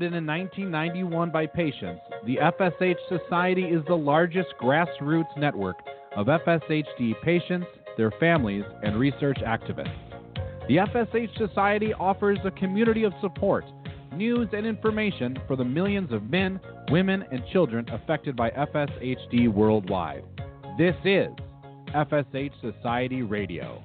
Founded in 1991 by patients, the FSH Society is the largest grassroots network of FSHD patients, their families, and research activists. The FSH Society offers a community of support, news, and information for the millions of men, women, and children affected by FSHD worldwide. This is FSH Society Radio.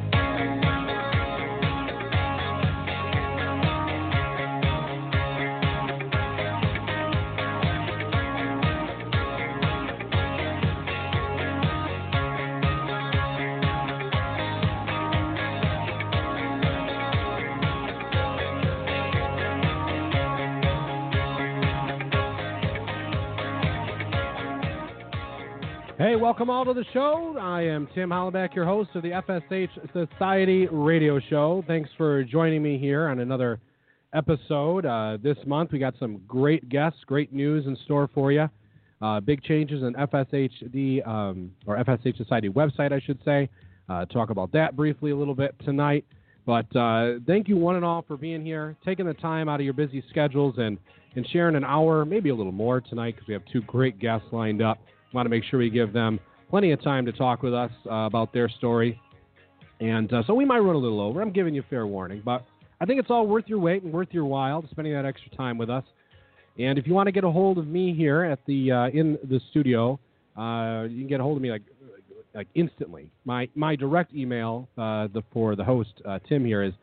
Hey, welcome all to the show. I am Tim Hollenbeck, your host of the FSH Society Radio Show. Thanks for joining me here on another episode. This month we got some great guests, great news in store for you. Big changes in FSHD, or FSH Society website, I should say. Talk about that briefly a little bit tonight. But thank you one and all for being here, taking the time out of your busy schedules and sharing an hour, maybe a little more tonight because we have two great guests lined up. Want to make sure we give them plenty of time to talk with us about their story. And so we might run a little over. I'm giving you fair warning. But I think it's all worth your wait and worth your while, spending that extra time with us. And if you want to get a hold of me here at the in the studio, you can get a hold of me like instantly. My direct email for the host, Tim, here is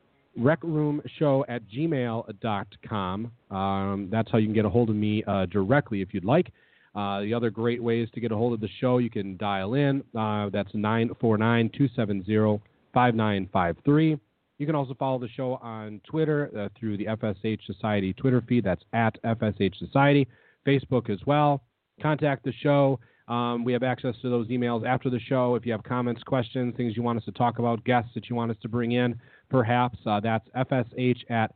recroomshow@gmail.com. That's how you can get a hold of me directly if you'd like. The other great ways to get a hold of the show, you can dial in. That's 949-270-5953. You can also follow the show on Twitter through the FSH Society Twitter feed. That's at FSH Society. Facebook as well. Contact the show. We have access to those emails after the show. If you have comments, questions, things you want us to talk about, guests that you want us to bring in, perhaps, that's FSH at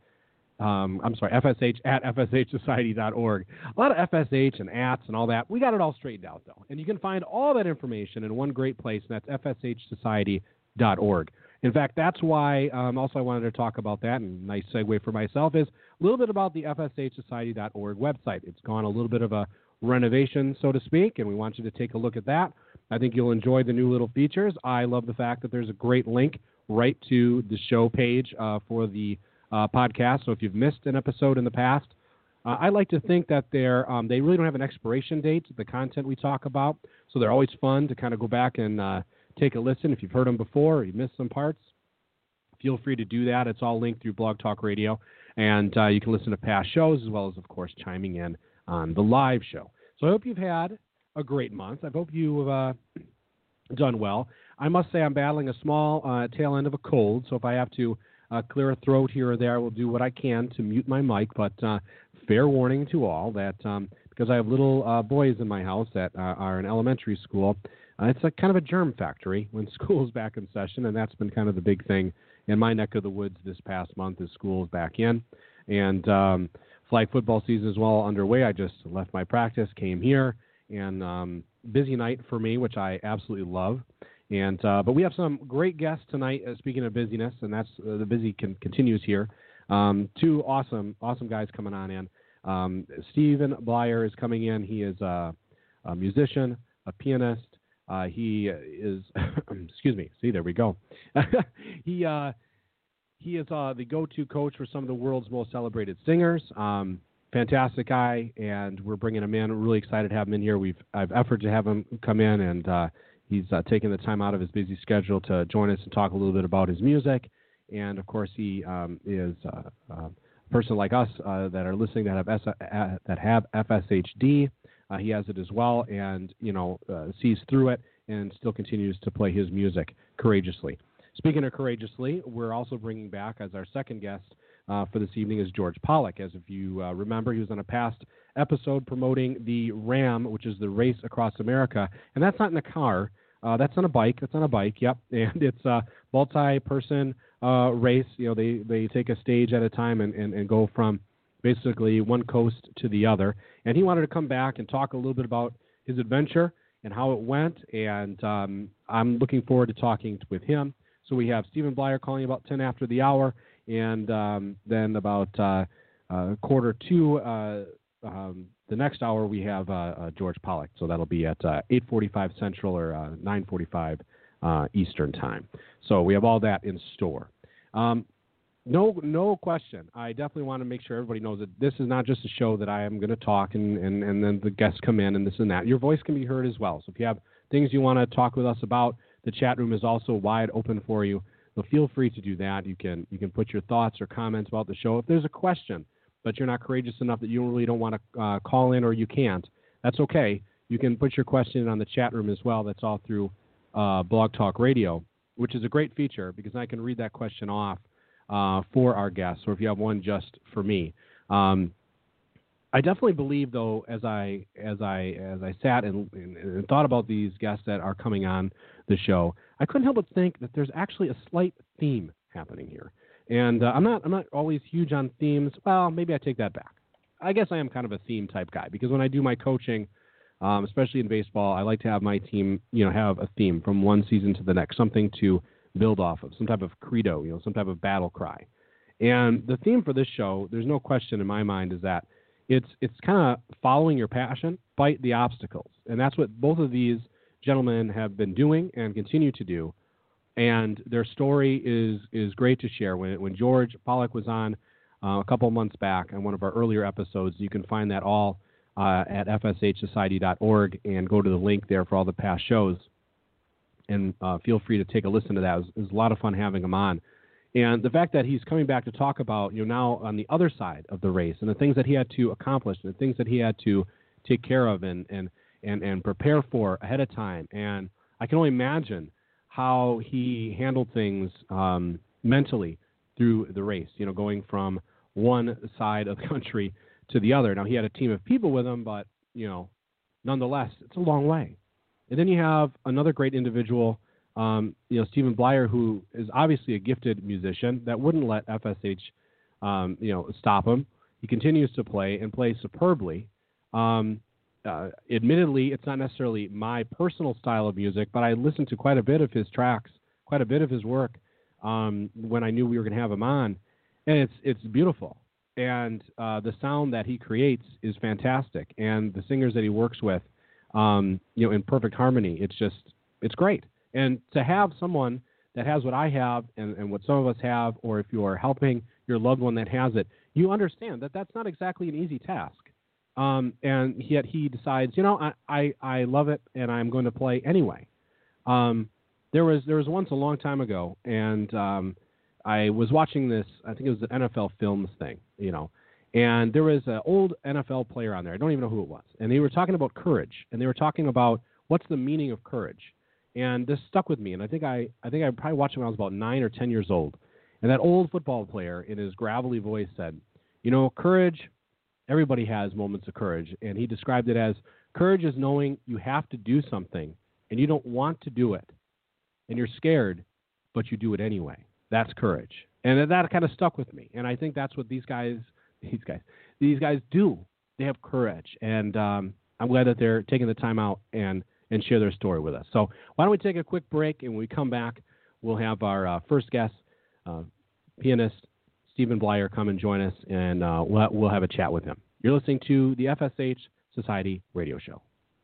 FSH@FSHsociety.org. A lot of FSH and ats and all that. We got it all straightened out, though. And you can find all that information in one great place, and that's FSHsociety.org. In fact, that's why also I wanted to talk about that, and nice segue for myself, is a little bit about the FSHsociety.org website. It's gone a little bit of a renovation, so to speak, and we want you to take a look at that. I think you'll enjoy the new little features. I love the fact that there's a great link right to the show page for the podcast. So if you've missed an episode in the past, I like to think that they really don't have an expiration date, the content we talk about. So they're always fun to kind of go back and take a listen. If you've heard them before or you've missed some parts, feel free to do that. It's all linked through Blog Talk Radio. And you can listen to past shows as well as, of course, chiming in on the live show. So I hope you've had a great month. I hope you've done well. I must say I'm battling a small tail end of a cold. So if I have to clear a throat here or there, I will do what I can to mute my mic, but fair warning to all that because I have little boys in my house that are in elementary school, it's a kind of a germ factory when school's back in session, and that's been kind of the big thing in my neck of the woods this past month is school's back in. And flag football season is well underway. I just left my practice, came here, and busy night for me, which I absolutely love. And but we have some great guests tonight. Speaking of busyness, and that's the busy continues here. Two awesome guys coming on in. Stephen Blyer is coming in. He is a musician, a pianist. He is excuse me. See, there we go. He is the go-to coach for some of the world's most celebrated singers. Fantastic guy, and we're bringing him in. We're really excited to have him in here. I've offered to have him come in and. He's taken the time out of his busy schedule to join us and talk a little bit about his music. And, of course, he is a person like us that are listening that have FSHD. He has it as well and, sees through it and still continues to play his music courageously. Speaking of courageously, we're also bringing back as our second guest for this evening is George Pollack. As if you remember, he was on a past episode promoting the RAM, which is the Race Across America. And that's not in a car. That's on a bike. That's on a bike, yep. And it's a multi-person race. They take a stage at a time and go from basically one coast to the other. And he wanted to come back and talk a little bit about his adventure and how it went. And I'm looking forward to talking with him. So we have Stephen Blyer calling about 10 after the hour. And then about quarter to the next hour, we have George Pollack. So that'll be at 8:45 Central or 9:45 Eastern Time. So we have all that in store. No question. I definitely want to make sure everybody knows that this is not just a show that I am going to talk and then the guests come in and this and that. Your voice can be heard as well. So if you have things you want to talk with us about, the chat room is also wide open for you. So feel free to do that. You can put your thoughts or comments about the show. If there's a question, but you're not courageous enough that you really don't want to call in or you can't, that's okay. You can put your question in on the chat room as well. That's all through Blog Talk Radio, which is a great feature because I can read that question off for our guests, or if you have one just for me. I definitely believe, though, as I sat and thought about these guests that are coming on the show, I couldn't help but think that there's actually a slight theme happening here. And I'm not always huge on themes. Well, maybe I take that back. I guess I am kind of a theme type guy because when I do my coaching, especially in baseball, I like to have my team, have a theme from one season to the next, something to build off of, some type of credo, some type of battle cry. And the theme for this show, there's no question in my mind, is that it's kind of following your passion, fight the obstacles. And that's what both of these gentlemen have been doing and continue to do. And their story is great to share. When George Pollack was on a couple of months back on one of our earlier episodes, you can find that all at fshsociety.org and go to the link there for all the past shows. And feel free to take a listen to that. It was a lot of fun having him on. And the fact that he's coming back to talk about, now on the other side of the race and the things that he had to accomplish and the things that he had to take care of and prepare for ahead of time. And I can only imagine how he handled things mentally through the race, going from one side of the country to the other. Now, he had a team of people with him, but, nonetheless, it's a long way. And then you have another great individual, Stephen Blyer, who is obviously a gifted musician that wouldn't let FSH, stop him. He continues to play and play superbly. Admittedly, it's not necessarily my personal style of music, but I listened to quite a bit of his tracks, quite a bit of his work when I knew we were going to have him on, and it's beautiful. And the sound that he creates is fantastic, and the singers that he works with, in perfect harmony, it's great. And to have someone that has what I have and what some of us have, or if you are helping your loved one that has it, you understand that that's not exactly an easy task. And yet he decides, I love it, and I'm going to play anyway. There was once a long time ago, and I was watching this, I think it was an NFL Films thing, and there was an old NFL player on there. I don't even know who it was. And they were talking about courage, and they were talking about what's the meaning of courage. And this stuck with me, and I think I probably watched it when I was about 9 or 10 years old. And that old football player, in his gravelly voice, said, courage, everybody has moments of courage. And he described it as, courage is knowing you have to do something, and you don't want to do it. And you're scared, but you do it anyway. That's courage. And that kind of stuck with me. And I think that's what these guys do. They have courage. And I'm glad that they're taking the time out and share their story with us. So why don't we take a quick break, and when we come back, we'll have our first guest, pianist Stephen Blyer, come and join us, and we'll have a chat with him. You're listening to the FSH Society Radio Show.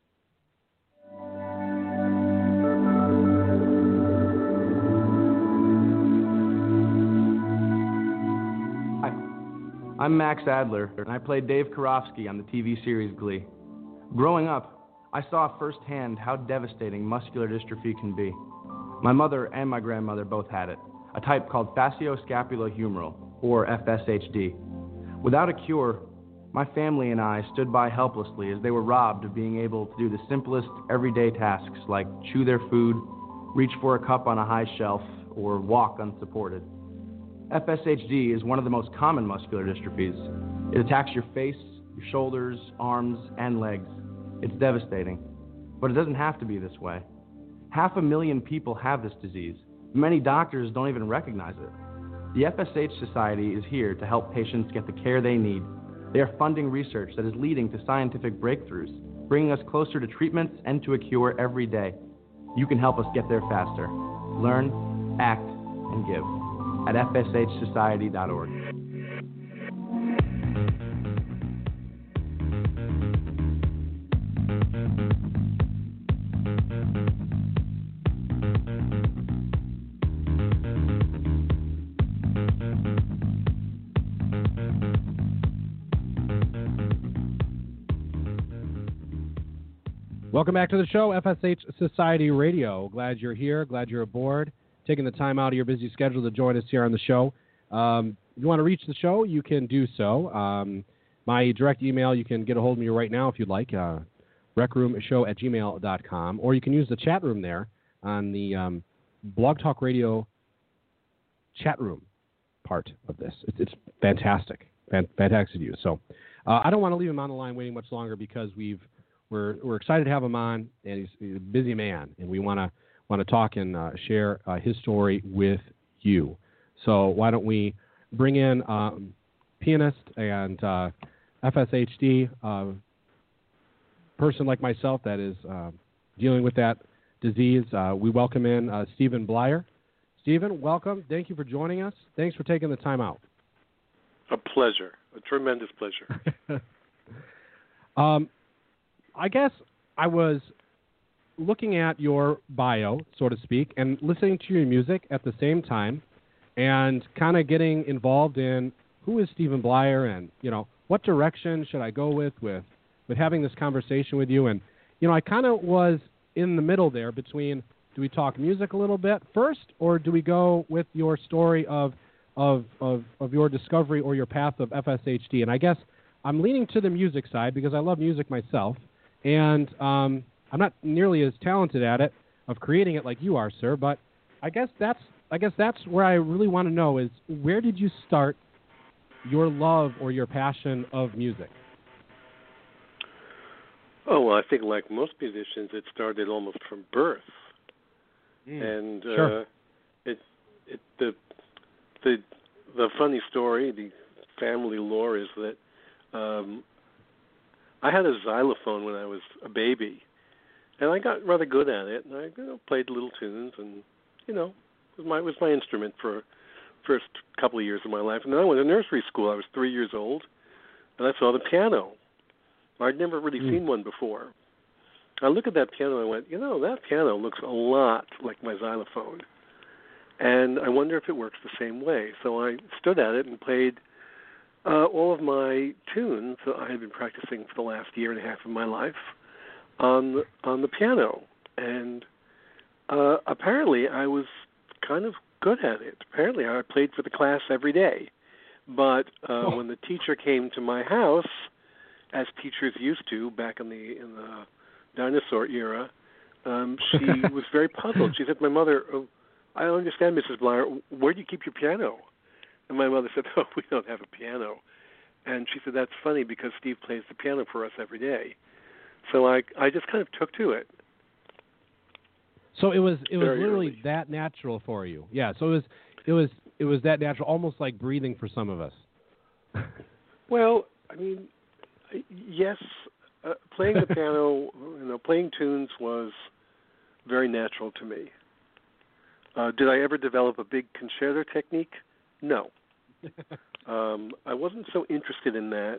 Hi, I'm Max Adler, and I played Dave Karofsky on the TV series Glee. Growing up, I saw firsthand how devastating muscular dystrophy can be. My mother and my grandmother both had it, a type called facioscapulohumeral, or FSHD. Without a cure, my family and I stood by helplessly as they were robbed of being able to do the simplest everyday tasks like chew their food, reach for a cup on a high shelf, or walk unsupported. FSHD is one of the most common muscular dystrophies. It attacks your face, your shoulders, arms, and legs. It's devastating, but it doesn't have to be this way. 500,000 people have this disease. Many doctors don't even recognize it. The FSH Society is here to help patients get the care they need. They are funding research that is leading to scientific breakthroughs, bringing us closer to treatments and to a cure every day. You can help us get there faster. Learn, act, and give at fshsociety.org. Welcome back to the show, FSH Society Radio. Glad you're here. Glad you're aboard. Taking the time out of your busy schedule to join us here on the show. If you want to reach the show, you can do so. My direct email, you can get a hold of me right now if you'd like, recroomshow@gmail.com, or you can use the chat room there on the Blog Talk Radio chat room part of this. It's fantastic. Fantastic to use. So I don't want to leave him on the line waiting much longer because we're excited to have him on, and he's a busy man, and we want to talk and share his story with you. So why don't we bring in pianist and FSHD person like myself that is dealing with that disease. We welcome in Stephen Blyer. Stephen, welcome. Thank you for joining us. Thanks for taking the time out. A pleasure. A tremendous pleasure. I guess I was looking at your bio, so to speak, and listening to your music at the same time and kind of getting involved in who is Stephen Blyer and, what direction should I go with having this conversation with you. And, I kind of was in the middle there between, do we talk music a little bit first, or do we go with your story of your discovery or your path of FSHD? And I guess I'm leaning to the music side because I love music myself. And I'm not nearly as talented at it, of creating it like you are, sir. But I guess that's where I really want to know is, where did you start your love or your passion of music? Oh, well, I think like most musicians, it started almost from birth. And sure. The funny story, the family lore is that I had a xylophone when I was a baby, and I got rather good at it, and I played little tunes, and it was my instrument for first couple of years of my life. And then I went to nursery school. I was 3 years old, and I saw the piano. I'd never really seen one before. I looked at that piano and I went, that piano looks a lot like my xylophone, and I wonder if it works the same way. So I stood at it and played all of my tunes that I had been practicing for the last year and a half of my life on the piano. And apparently I was kind of good at it. Apparently I played for the class every day. But when the teacher came to my house, as teachers used to back in the dinosaur era, she was very puzzled. She said to my mother, I don't understand, Mrs. Blyer, where do you keep your piano? And my mother said, we don't have a piano. And she said, that's funny because Steve plays the piano for us every day. So I just kind of took to it. So it was very literally early. that natural for you. Yeah, so it was that natural, almost like breathing for some of us. Well, I mean, yes, playing the piano, playing tunes was very natural to me. Did I ever develop a big concerto technique? No. I wasn't so interested in that.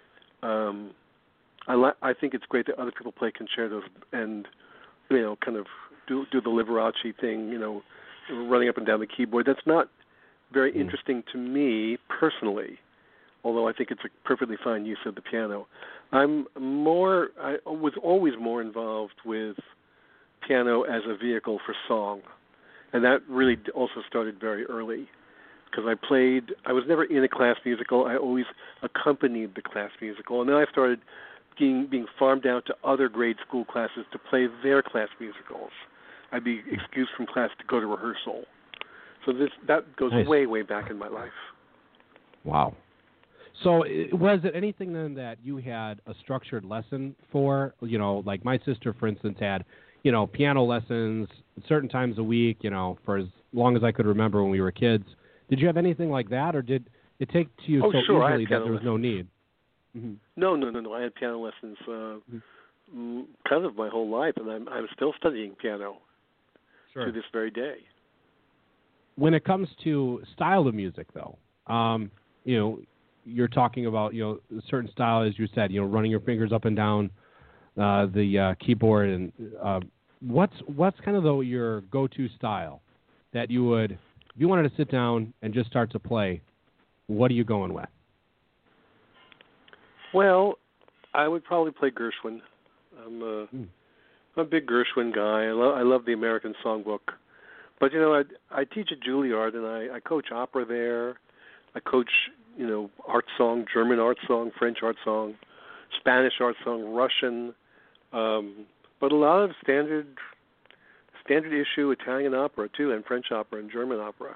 I think it's great that other people play concertos and, kind of do the Liberace thing, running up and down the keyboard. That's not very interesting to me personally, although I think it's a perfectly fine use of the piano. I was always more involved with piano as a vehicle for song, and that really also started very early because I was never in a class musical. I always accompanied the class musical, and then I started being farmed out to other grade school classes to play their class musicals. I'd be excused from class to go to rehearsal. So that goes Nice. way, way back in my life. Wow. So was it anything then that you had a structured lesson for? Like my sister, for instance, had, piano lessons certain times a week, for as long as I could remember when we were kids. Did you have anything like that, or did it take to you Sure, easily that there was no need? Mm-hmm. No. I had piano lessons kind of my whole life, and I'm still studying piano to this very day. When it comes to style of music, though, you're talking about a certain style, as you said, running your fingers up and down the keyboard, and what's kind of your go-to style that you would, if you wanted to sit down and just start to play, what are you going with? Well, I would probably play Gershwin. I'm a big Gershwin guy. I love the American Songbook. But, I teach at Juilliard, and I coach opera there. I coach, art song, German art song, French art song, Spanish art song, Russian, but a lot of standard issue Italian opera, too, and French opera and German opera.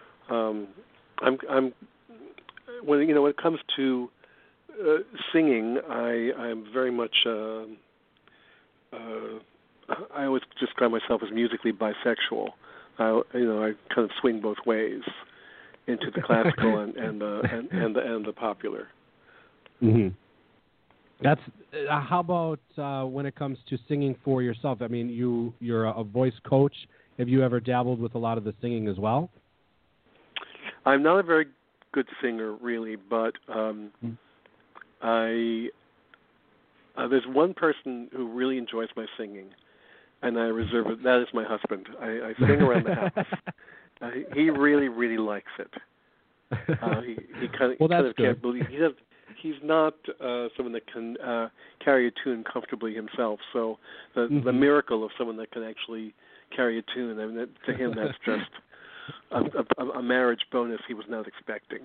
When it comes to singing, I'm very much I always describe myself as musically bisexual. I kind of swing both ways into the classical and the popular. Mm-hmm. That's how about when it comes to singing for yourself? I mean, you're a voice coach. Have you ever dabbled with a lot of the singing as well? I'm not a very good singer, really, but there's one person who really enjoys my singing, and I reserve it. That is my husband. I sing around the house. He really, really likes it. He kind of can't believe he's not someone that can carry a tune comfortably himself. So the miracle of someone that can actually carry a tune, I mean, to him that's just a marriage bonus he was not expecting.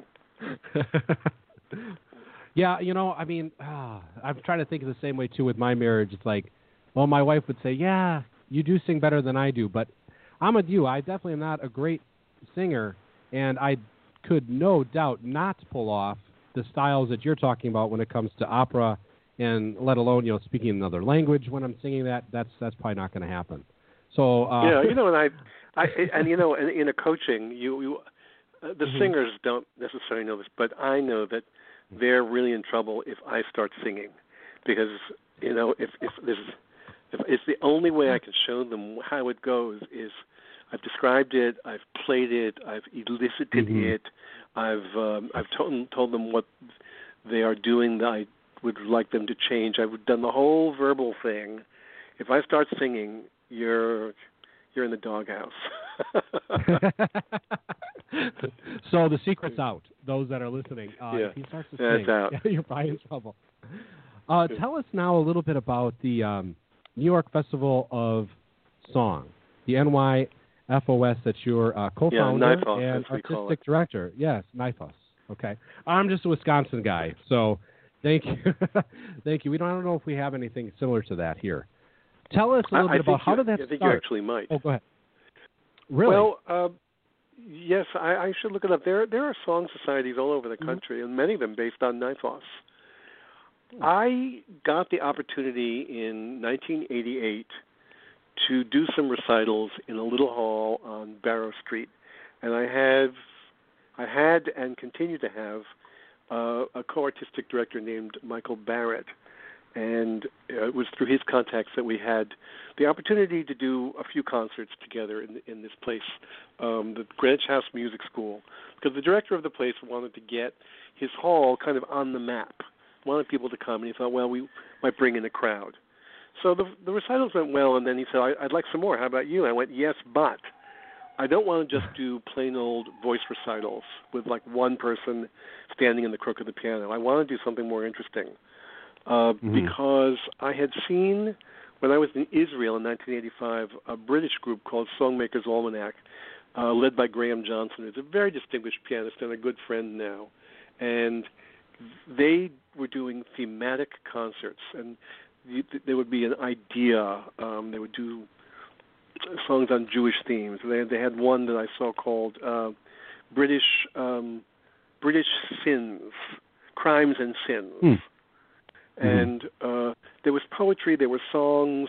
Yeah, I mean, I'm trying to think of the same way, too, with my marriage. It's like, well, my wife would say, yeah, you do sing better than I do, but I'm with you. I definitely am not a great singer, and I could no doubt not pull off the styles that you're talking about when it comes to opera, and let alone, speaking another language when I'm singing that. That's probably not going to happen. So and in a coaching, the singers don't necessarily know this, but I know that they're really in trouble if I start singing, because if it's the only way I can show them how it goes is I've described it, I've played it, I've elicited it, I've told them what they are doing that I would like them to change. I've done the whole verbal thing. If I start singing, you're in the doghouse. So the secret's out. Those that are listening, if he starts to sing, out. You're probably in trouble. Tell us now a little bit about the New York Festival of Song, the NYFOS that you're co-founder and artistic director. Yes, NYFOS. Okay. I'm just a Wisconsin guy, so thank you. Thank you. I don't know if we have anything similar to that here. Tell us a little bit about how did that start? I think you actually might. Oh, go ahead. Really? Well, yes, I should look it up. There are song societies all over the country, and many of them based on NYFOS. I got the opportunity in 1988 to do some recitals in a little hall on Barrow Street, and I had and continue to have a co-artistic director named Michael Barrett, and it was through his contacts that we had the opportunity to do a few concerts together in this place, the Greenwich House Music School, because the director of the place wanted to get his hall kind of on the map, wanted people to come, and he thought, well, we might bring in a crowd. So the recitals went well, and then he said, I'd like some more. How about you? I went, yes, but I don't want to just do plain old voice recitals with like one person standing in the crook of the piano. I want to do something more interesting. Because I had seen, when I was in Israel in 1985, a British group called Songmakers Almanac, led by Graham Johnson, who's a very distinguished pianist and a good friend now. And they were doing thematic concerts, and there would be an idea. They would do songs on Jewish themes. They had one that I saw called British Sins, Crimes and Sins. And there was poetry, there were songs,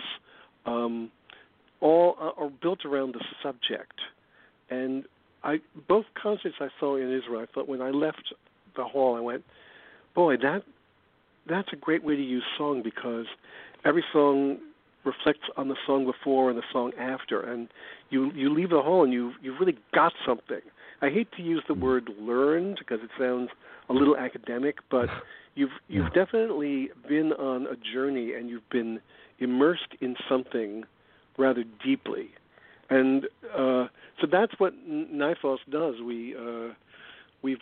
all are built around the subject. And both concerts I saw in Israel, I thought when I left the hall, I went, boy, that's a great way to use song, because every song reflects on the song before and the song after, and you leave the hall and you've really got something. I hate to use the word learned because it sounds a little academic, but you've definitely been on a journey and you've been immersed in something rather deeply. And so that's what NYFOS does. We're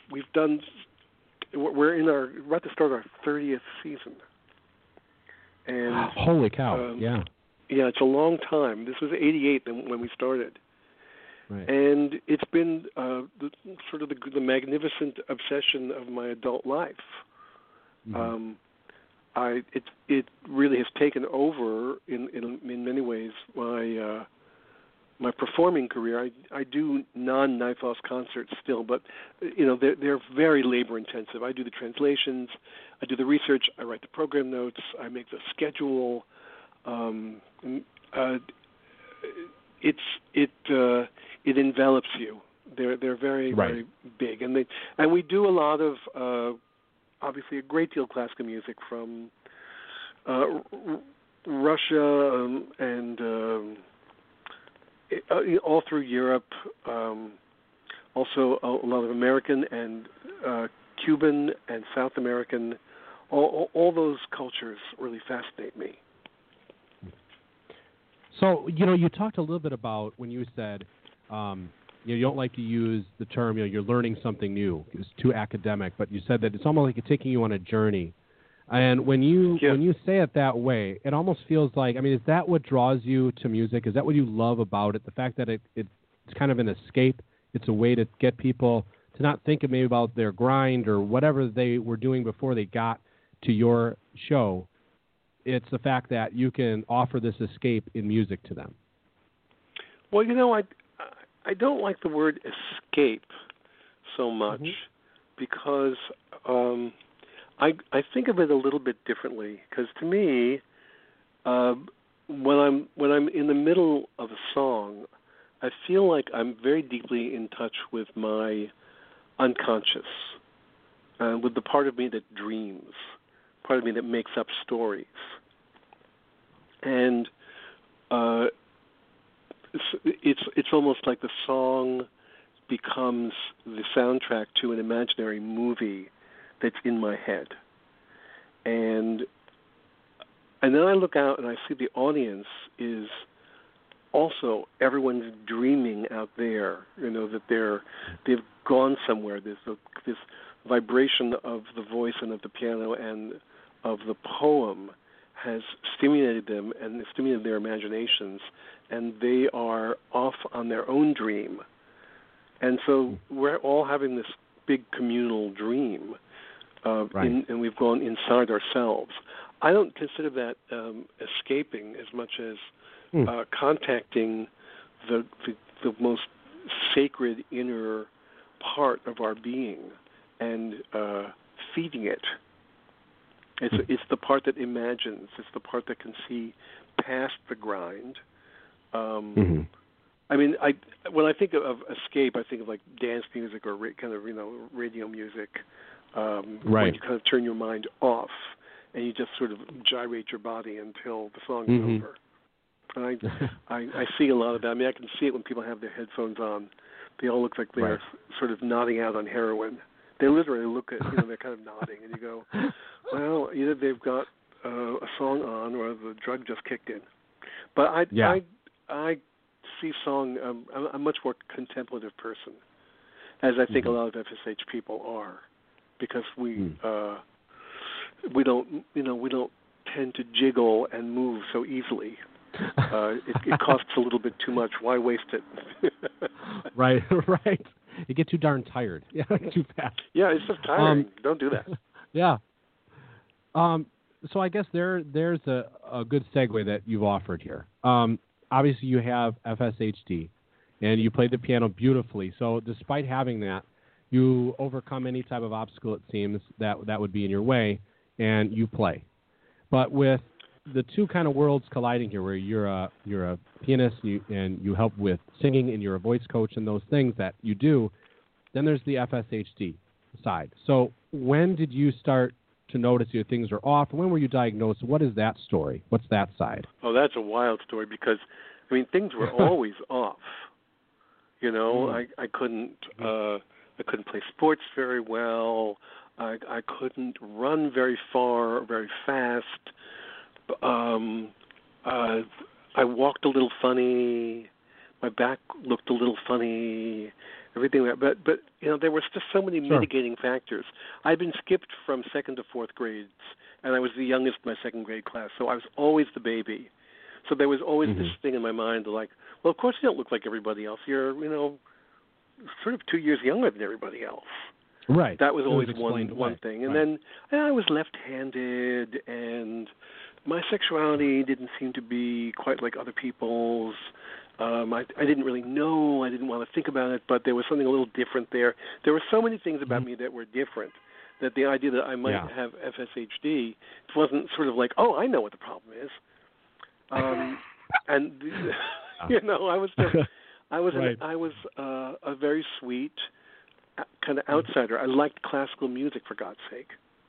at the start of our 30th season. And holy cow! Yeah. Yeah, it's a long time. This was '88 when we started. Right. And it's been the magnificent obsession of my adult life. Mm-hmm. It really has taken over in many ways my performing career. I do non-Night Falls concerts still, but they're very labor intensive. I do the translations, I do the research, I write the program notes, I make the schedule. It envelops you. They're very very big, and we do a lot of obviously a great deal of classical music from Russia and all through Europe. Also a lot of American and Cuban and South American. All those cultures really fascinate me. So, you talked a little bit about when you said you don't like to use the term, you're learning something new. It's too academic, but you said that it's almost like it's taking you on a journey. And when you say it that way, it almost feels like, is that what draws you to music? Is that what you love about it? The fact that it's kind of an escape? It's a way to get people to not think maybe about their grind or whatever they were doing before they got to your show. It's the fact that you can offer this escape in music to them. Well, I don't like the word escape so much because I think of it a little bit differently. Because to me, when I'm in the middle of a song, I feel like I'm very deeply in touch with my unconscious, with the part of me that dreams, part of me that makes up stories. And it's almost like the song becomes the soundtrack to an imaginary movie that's in my head. And then I look out and I see the audience is also, everyone's dreaming out there, that they've gone somewhere. There's this vibration of the voice and of the piano and of the poem has stimulated them and stimulated their imaginations, and they are off on their own dream. And so we're all having this big communal dream, and we've gone inside ourselves. I don't consider that escaping as much as contacting the most sacred inner part of our being and feeding it. It's the part that imagines. It's the part that can see past the grind. When I think of escape, I think of like dance music or radio music, where you kind of turn your mind off and you just sort of gyrate your body until the song is over. And I see a lot of that. I can see it when people have their headphones on. They all look like they're sort of nodding out on heroin. They literally look at, they're kind of nodding, and you go, well, either they've got a song on or the drug just kicked in. But I see song. I'm a much more contemplative person, as I think a lot of FSH people are, because we don't tend to jiggle and move so easily. It costs a little bit too much. Why waste it? Right. You get too darn tired. Yeah, too fast. Yeah, it's just tiring. Don't do that. Yeah. So I guess there's a good segue that you've offered here. Obviously, you have FSHD, and you play the piano beautifully. So despite having that, you overcome any type of obstacle, it seems, that would be in your way, and you play. But with the two kind of worlds colliding here, where you're a pianist and you help with singing and you're a voice coach and those things that you do, then there's the FSHD side. So when did you start to notice your things are off? When were you diagnosed? What is that story? What's that side? Oh, that's a wild story because, things were always off. I couldn't play sports very well. I couldn't run very far or very fast. I walked a little funny. My back looked a little funny. Everything, but there were just so many mitigating factors. I'd been skipped from 2nd to 4th grades, and I was the youngest in my 2nd grade class, so I was always the baby. So there was always Mm-hmm. this thing in my mind, like, well, of course you don't look like everybody else. You're, sort of 2 years younger than everybody else. Right. That was It always explained one away. thing. And Right. then I was left-handed, and my sexuality didn't seem to be quite like other people's. I didn't really know. I didn't want to think about it, but there was something a little different there. There were so many things about me that were different that the idea that I might have FSHD wasn't sort of like, oh, I know what the problem is. And I was a very sweet kind of outsider. I liked classical music, for God's sake.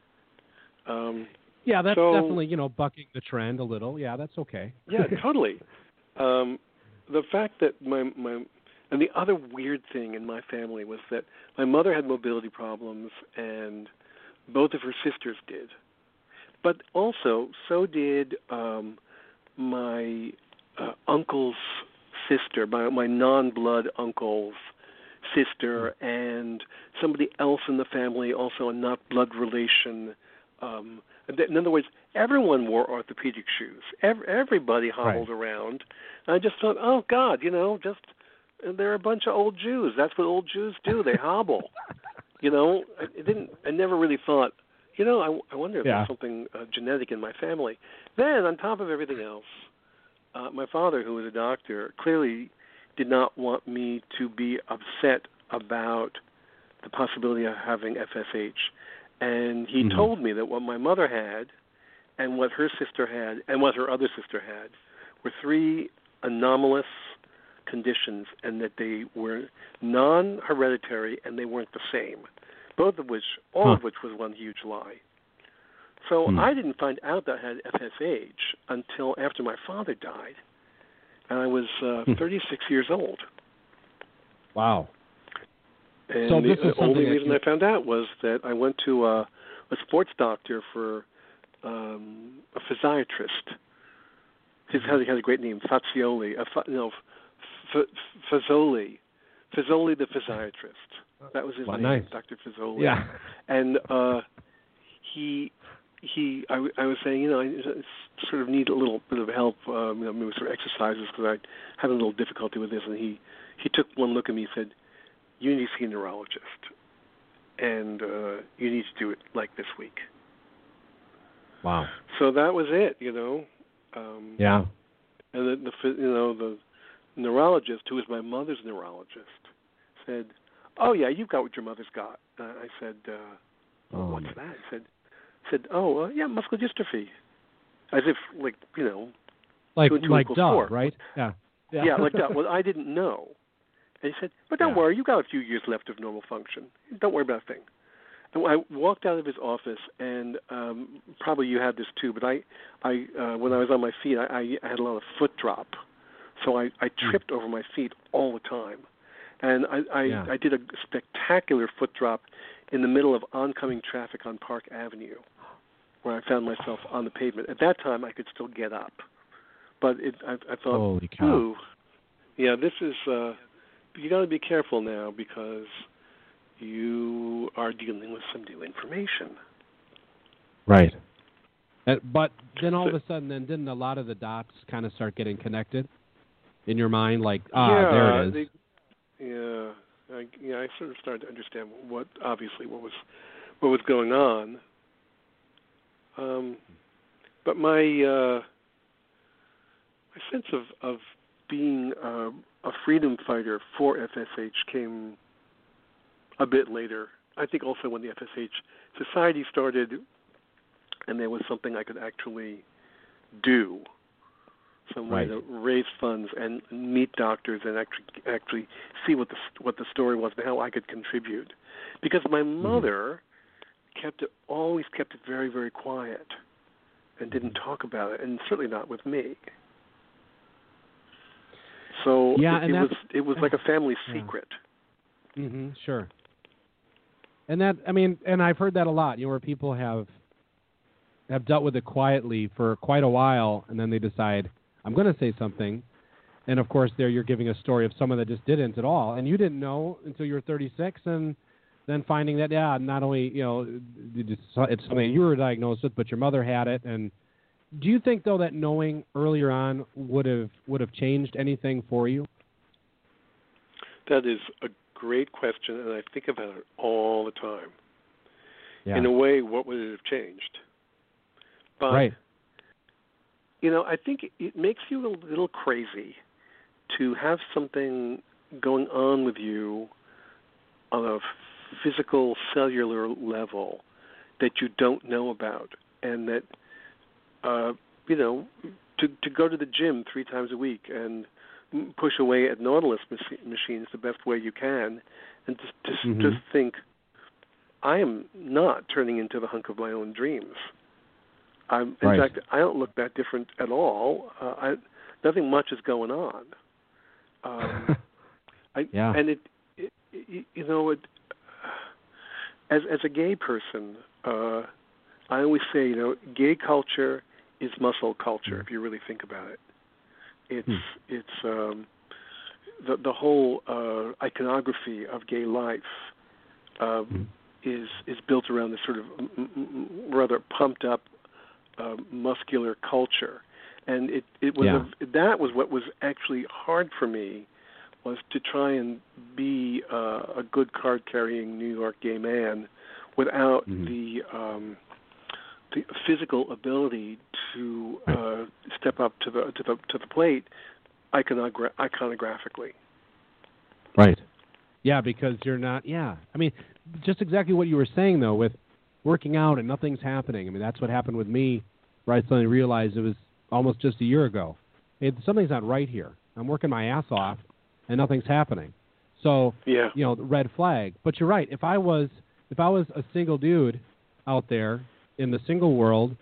Yeah, that's so, definitely, bucking the trend a little. Yeah, that's okay. Yeah, totally. The fact that and the other weird thing in my family was that my mother had mobility problems, and both of her sisters did. But also, so did my uncle's sister, my non-blood uncle's sister, and somebody else in the family, also a not blood relation. In other words, everyone wore orthopedic shoes. Everybody hobbled around. And I just thought, oh God, they're a bunch of old Jews. That's what old Jews do. They hobble. I never really thought, I wonder if there's something genetic in my family. Then, on top of everything else, my father, who was a doctor, clearly did not want me to be upset about the possibility of having FSH. And he told me that what my mother had and what her sister had and what her other sister had were three anomalous conditions, and that they were non-hereditary and they weren't the same, all of which was one huge lie. So I didn't find out that I had FSH until after my father died, and I was 36 years old. Wow. And so the only reason I found out was that I went to a sports doctor for a physiatrist. He had a great name, Fazioli. Fazzoli. Fazzoli the physiatrist. That was his name, nice. Dr. Fazzoli. Yeah. And I was saying, I sort of need a little bit of help, maybe sort of exercises, because I had a little difficulty with this. And he took one look at me and said, you need to see a neurologist, and you need to do it like this week. Wow. So that was it, Yeah. And the neurologist, who was my mother's neurologist, said, "Oh yeah, you've got what your mother's got." I said, "What's that?" He said, "Oh yeah, muscular dystrophy," as if like like 2 and 2 like equals duh, 4. right? Yeah. Yeah, like that. Well, I didn't know. And he said, "But don't worry, you've got a few years left of normal function. Don't worry about a thing." And I walked out of his office, and probably you had this too, but I when I was on my feet, I had a lot of foot drop. So I tripped over my feet all the time. And I did a spectacular foot drop in the middle of oncoming traffic on Park Avenue, where I found myself on the pavement. At that time, I could still get up. But I thought, holy cow. ooh, yeah, this is, you got to be careful now because you are dealing with some new information. Right. But then all of a sudden, then didn't a lot of the dots kind of start getting connected in your mind? Like, there it is. I sort of started to understand what was going on. But my sense of being a freedom fighter for FSH came a bit later. I think also when the FSH Society started, and there was something I could actually do, some way to raise funds and meet doctors and actually see what the story was and how I could contribute. Because my mother always kept it very, very quiet and didn't talk about it, and certainly not with me. So it was like a family secret. Mm-hmm, sure. And and I've heard that a lot, where people have dealt with it quietly for quite a while, and then they decide, I'm going to say something. And, of course, there you're giving a story of someone that just didn't at all. And you didn't know until you were 36, and then finding that, not only, it's something you were diagnosed with, but your mother had it. And Do you think though that knowing earlier on would have changed anything for you? That is a great question, and I think about it all the time. Yeah. In a way, what would it have changed? But, right. I think it makes you a little crazy to have something going on with you on a physical, cellular level that you don't know about, and that, to go to the gym 3 times a week and push away at Nautilus machines the best way you can, and just think, I am not turning into the hunk of my own dreams. In fact, I don't look that different at all. Nothing much is going on. And as a gay person, I always say, gay culture is muscle culture. If you really think about it, it's the whole iconography of gay life is built around this sort of rather pumped up muscular culture, and it was that was what was actually hard for me, was to try and be a good card carrying New York gay man without the physical ability to step up to the plate iconographically. Right. Yeah, because you're not. Yeah, I mean, just exactly what you were saying though, with working out and nothing's happening. I mean, that's what happened with me, where I suddenly realized it was almost just a year ago. Something's not right here. I'm working my ass off, and nothing's happening. So, the red flag. But you're right. If I was a single dude out there in the single world,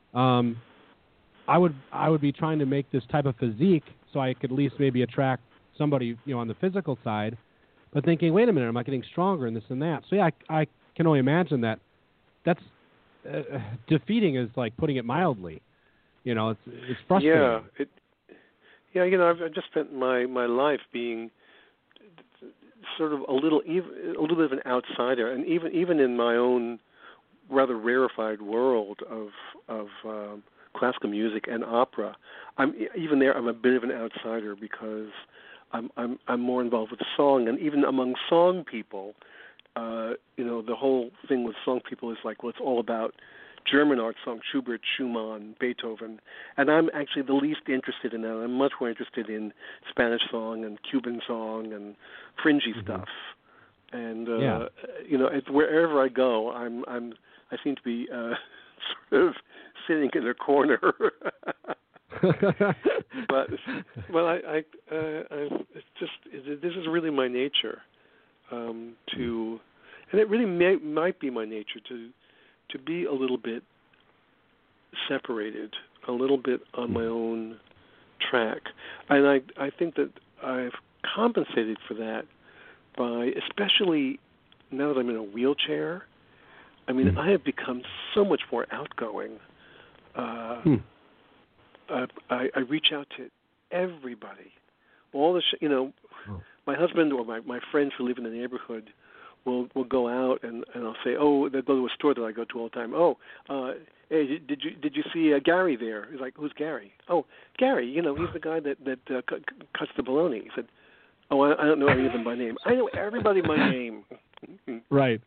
I would be trying to make this type of physique so I could at least maybe attract somebody, on the physical side. But thinking, wait a minute, am I getting stronger and this and that? So I can only imagine that's defeating is like putting it mildly. It's frustrating. I've just spent my life being sort of a little bit of an outsider, and even in my own rather rarefied world of classical music and opera, I'm a bit of an outsider because I'm more involved with song, and even among song people, the whole thing with song people is like, well, it's all about German art song, Schubert, Schumann, Beethoven, and I'm actually the least interested in that. I'm much more interested in Spanish song and Cuban song and fringy stuff. And wherever I go, I seem to be sort of sitting in a corner. but I it's just this is really my nature and it really might be my nature to be a little bit separated, a little bit on my own track. And I think that I've compensated for that by, especially now that I'm in a wheelchair, I mean, I have become so much more outgoing. I reach out to everybody. All the my husband or my friends who live in the neighborhood will go out and I'll say, they'll go to a store that I go to all the time. Hey, did you see Gary there? He's like, who's Gary? Oh, Gary, he's the guy that cuts the bologna. He said, I don't know any of them by name. I know everybody by name. Right.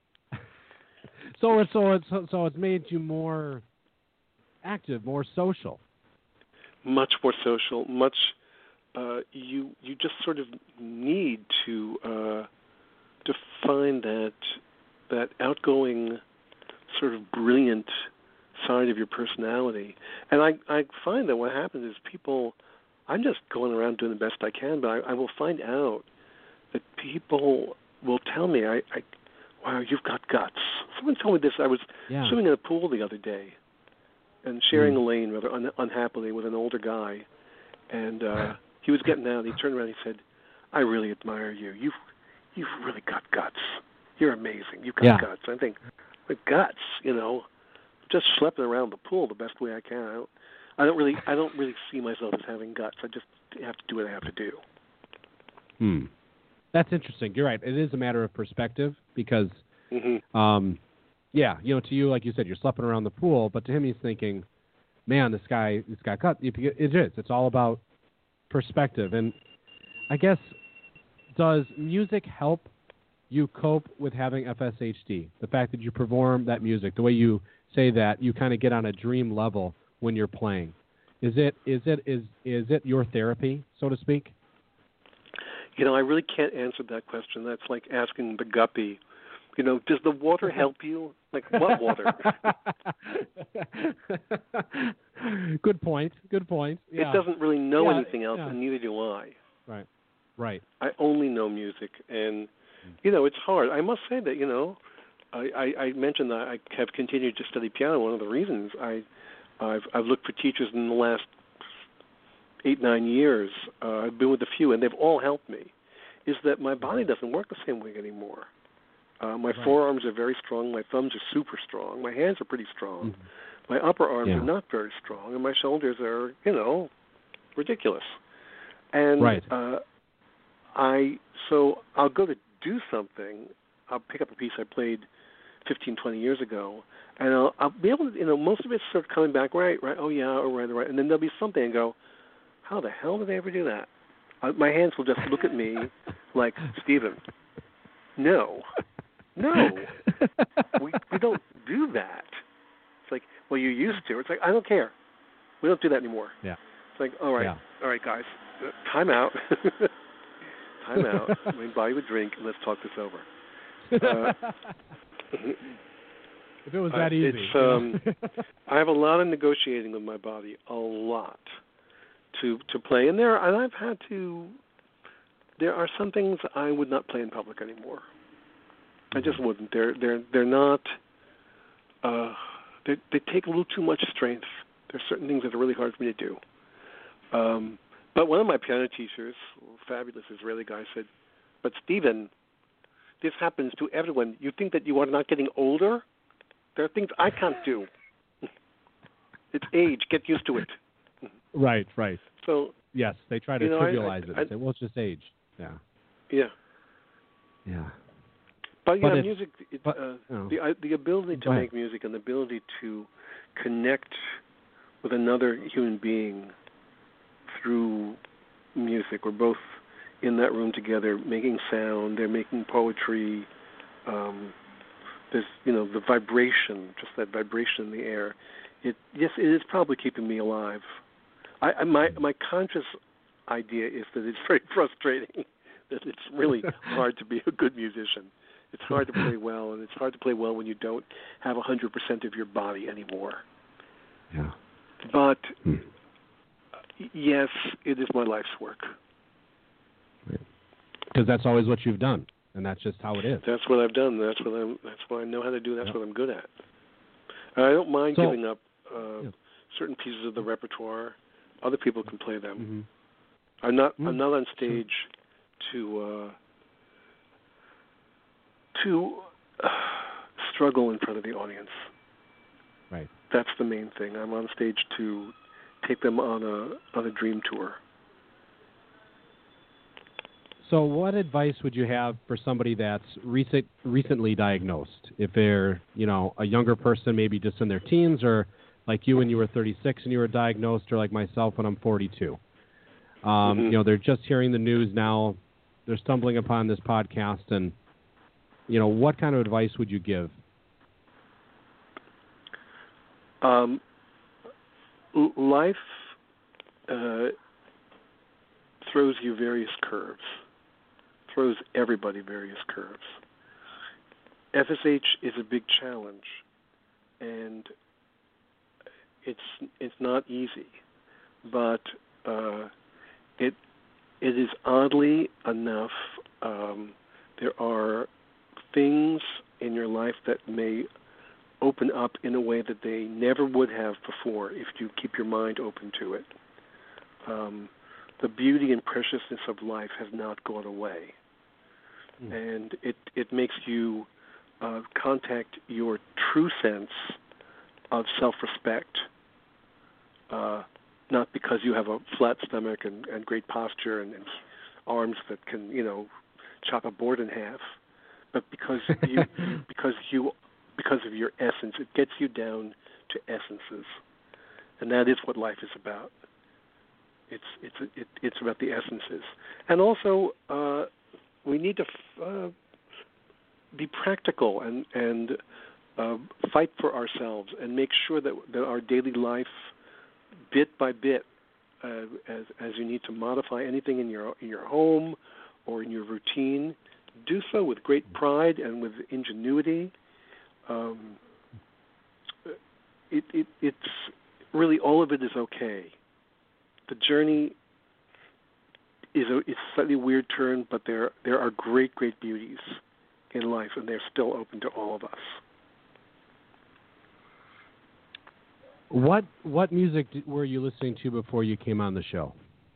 So it's made you more active, more social. Much more social. Much. You just sort of need to find that outgoing, sort of brilliant side of your personality. And I find that what happens is people, I'm just going around doing the best I can, but I will find out that people will tell me, wow, you've got guts. Someone told me this. I was swimming in a pool the other day and sharing a lane rather unhappily with an older guy. And he was getting out, and he turned around and he said, I really admire you. You've really got guts. You're amazing. You've got guts. I think, with guts, just schlepping around the pool the best way I can. I don't really see myself as having guts. I just have to do what I have to do. That's interesting. You're right. It is a matter of perspective because, to you, like you said, you're schlepping around the pool, but to him he's thinking, man, this guy cut. It is. It's all about perspective. And I guess, does music help you cope with having FSHD? The fact that you perform that music, the way you say that you kind of get on a dream level when you're playing. Is it your therapy, so to speak? You know, I really can't answer that question. That's like asking the guppy, you know, does the water help you? Like, what water? Good point. Yeah. It doesn't really know anything else, and neither do I. Right. I only know music, and, you know, it's hard. I must say that, you know, I mentioned that I have continued to study piano. One of the reasons I've looked for teachers in the last 8-9 years. I've been with a few, and they've all helped me. Is that my body doesn't work the same way anymore. My forearms are very strong. My thumbs are super strong. My hands are pretty strong. Mm-hmm. My upper arms are not very strong, and my shoulders are, you know, ridiculous. And so I'll go to do something. I'll pick up a piece I played 15-20 years ago, and I'll be able to, you know, most of it's sort of coming back right, oh yeah, all right, and then there'll be something and go, how the hell did I ever do that? My hands will just look at me like, Stephen, no, we don't do that. It's like, well, you used to. It's like, I don't care. We don't do that anymore. Yeah. It's like, all right, guys, time out. Time out. Let me buy you a drink and let's talk this over. If it was that easy. I have a lot of negotiating with my body, a lot, to play. And there are some things I would not play in public anymore. I just wouldn't. They're not. They take a little too much strength. There's certain things that are really hard for me to do. But one of my piano teachers, a fabulous Israeli guy, said, "But Stephen, this happens to everyone. You think that you are not getting older? There are things I can't do. It's age. Get used to it." Right. So yes, they try to trivialize it and say, "Well, it's just age." Yeah. But you know, music, the ability to make music and the ability to connect with another human being through music. We're both in that room together, making sound. They're making poetry. There's, you know, the vibration, just that vibration in the air. It is probably keeping me alive. My conscious idea is that it's very frustrating. That it's really hard to be a good musician. It's hard to play well, and it's hard to play well when you don't have 100% of your body anymore. Yeah. But yes, it is my life's work. Because that's always what you've done, and that's just how it is. That's what I've done. That's what I know how to do. That's what I'm good at. I don't mind giving up certain pieces of the repertoire. Other people can play them. Mm-hmm. I'm not on stage to struggle in front of the audience. Right. That's the main thing. I'm on stage to take them on a dream tour. So what advice would you have for somebody that's recently diagnosed? If they're, you know, a younger person, maybe just in their teens, or like you when you were 36 and you were diagnosed, or like myself when I'm 42. You know, they're just hearing the news now. They're stumbling upon this podcast, and, you know, what kind of advice would you give? Life throws you various curves. Throws everybody various curves. FSH is a big challenge, and it's not easy, but it is oddly enough. There are things in your life that may open up in a way that they never would have before if you keep your mind open to it. The beauty and preciousness of life has not gone away. And it makes you contact your true sense of self-respect, not because you have a flat stomach and great posture and arms that can, you know, chop a board in half, but because because of your essence. It gets you down to essences. And that is what life is about. It's about the essences. And also, we need to be practical and fight for ourselves and make sure that our daily life, bit by bit, as you need to modify anything in your home or in your routine, do so with great pride and with ingenuity. It's really, all of it is okay. The journey is a slightly weird turn, but there are great beauties in life, and they're still open to all of us. What music were you listening to before you came on the show?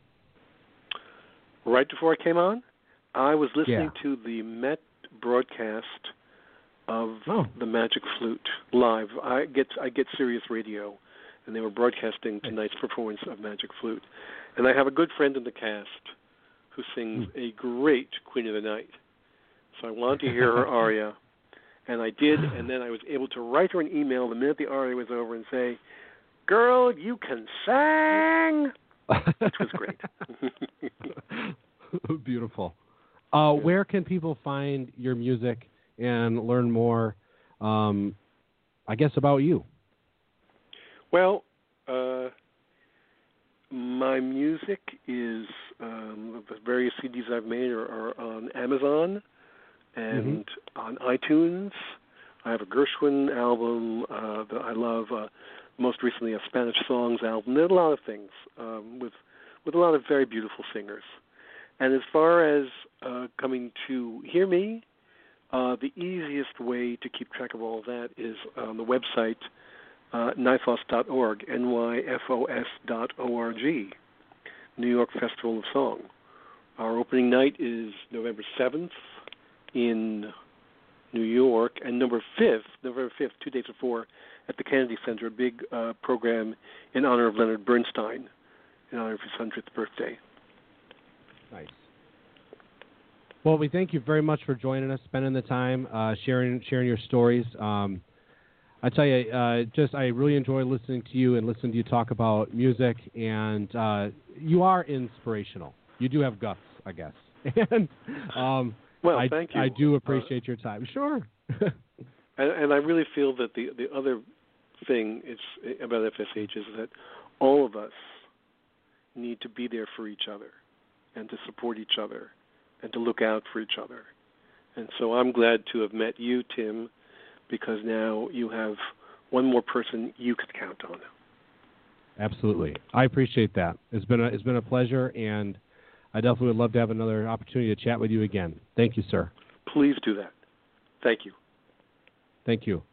Right before I came on, I was listening to the Met broadcast of the Magic Flute live. I get Sirius Radio, and they were broadcasting tonight's performance of Magic Flute. And I have a good friend in the cast who sings a great Queen of the Night. So I wanted to hear her aria, and I did, and then I was able to write her an email the minute the aria was over and say, "Girl, you can sing," which was great. Beautiful. Where can people find your music and learn more, I guess, about you? Well, my music is, the various CDs I've made are on Amazon and on iTunes. I have a Gershwin album that I love, most recently a Spanish songs album. There are a lot of things with a lot of very beautiful singers. And as far as coming to hear me, the easiest way to keep track of all of that is on the website, nyfos.org, nyfos.org, New York Festival of Song. Our opening night is November 7th in New York, and November 5th, 2 days before, at the Kennedy Center, a big program in honor of Leonard Bernstein, in honor of his 100th birthday. Nice. Well, we thank you very much for joining us, spending the time, sharing your stories. I tell you, I really enjoy listening to you and listening to you talk about music, and you are inspirational. You do have guts, I guess. And well, thank you. I do appreciate your time. Sure. and I really feel that the other thing about FSH is that all of us need to be there for each other and to support each other and to look out for each other. And so I'm glad to have met you, Tim, because now you have one more person you can count on. Absolutely. I appreciate that. It's been a pleasure, and I definitely would love to have another opportunity to chat with you again. Thank you, sir. Please do that. Thank you. Thank you.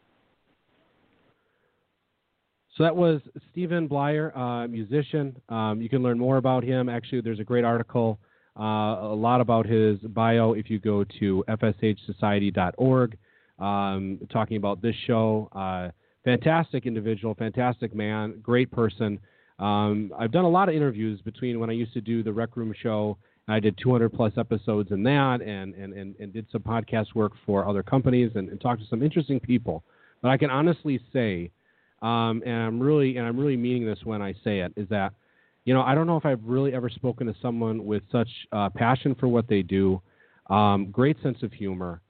So that was Stephen Blyer, musician. You can learn more about him. Actually, there's a great article, a lot about his bio if you go to fshsociety.org, talking about this show. Fantastic individual, fantastic man, great person. I've done a lot of interviews between when I used to do the Rec Room show. I did 200-plus episodes in that and did some podcast work for other companies and talked to some interesting people. But I can honestly say, and I'm really meaning this when I say it, is that, I don't know if I've really ever spoken to someone with such passion for what they do, great sense of humor.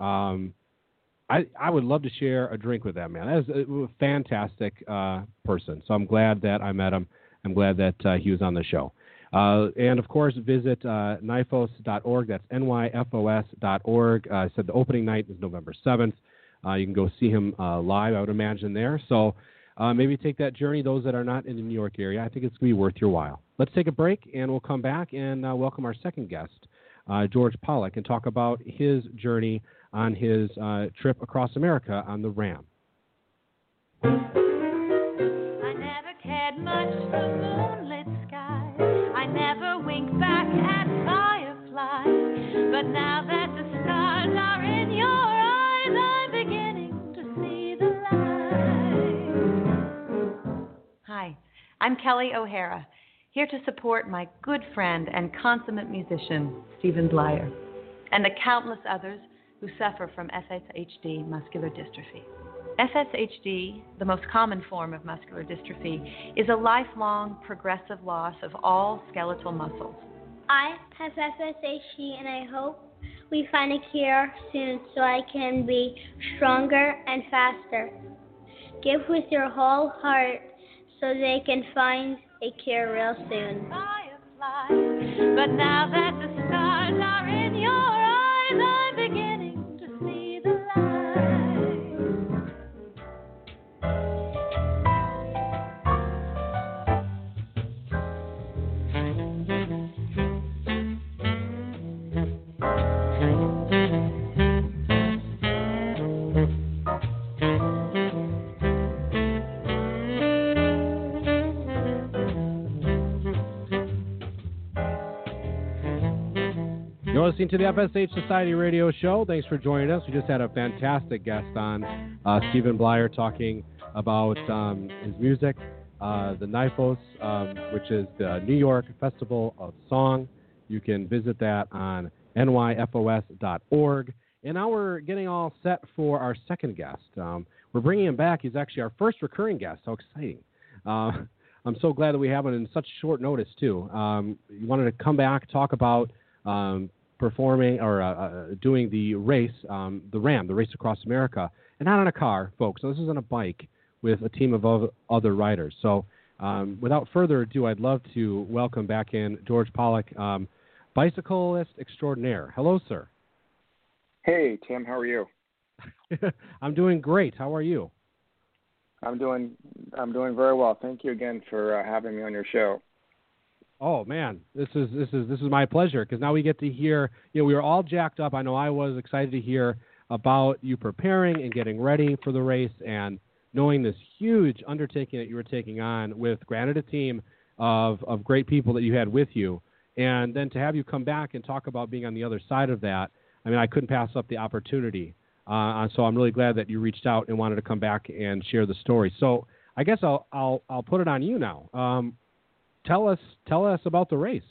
I would love to share a drink with that man. That is a fantastic person. So I'm glad that I met him. I'm glad that he was on the show. And, of course, visit nyfos.org. That's nyfos.org. I said the opening night is November 7th. You can go see him live, I would imagine, there. So maybe take that journey, those that are not in the New York area. I think it's going to be worth your while. Let's take a break, and we'll come back and welcome our second guest, George Pollack, and talk about his journey on his trip across America on the Ram. I never cared much for moonlit skies. I never winked back at fireflies. But now that the stars are in your eyes, I'm beginning to see the light. Hi, I'm Kelly O'Hara, here to support my good friend and consummate musician, Stephen Blyer, and the countless others who suffer from FSHD muscular dystrophy. FSHD, the most common form of muscular dystrophy, is a lifelong progressive loss of all skeletal muscles. I have FSHD and I hope we find a cure soon so I can be stronger and faster. Give with your whole heart so they can find a cure real soon. Firefly, but now that the stars are in your eyes, I'm beginning to see the light. You're listening to the FSH Society Radio Show. Thanks for joining us. We just had a fantastic guest on, Stephen Blyer, talking about his music, the NYFOS, which is the New York Festival of Song. You can visit that on nyfos.org. And now we're getting all set for our second guest. We're bringing him back. He's actually our first recurring guest. How exciting. I'm so glad that we have him in such short notice, too. He wanted to come back, talk about performing or doing the race, the RAM, the Race Across America, and not on a car, folks. So this is on a bike with a team of other riders. So without further ado, I'd love to welcome back in George Pollock, bicyclist extraordinaire. Hello, sir. Hey, Tim. How are you? I'm doing great. How are you? I'm doing very well. Thank you again for having me on your show. Oh man, this is my pleasure because now we get to hear. We were all jacked up. I know I was excited to hear about you preparing and getting ready for the race and knowing this huge undertaking that you were taking on with, granted, a team of great people that you had with you, and then to have you come back and talk about being on the other side of that. I mean, I couldn't pass up the opportunity. So I'm really glad that you reached out and wanted to come back and share the story. So I guess I'll put it on you now. Tell us about the race.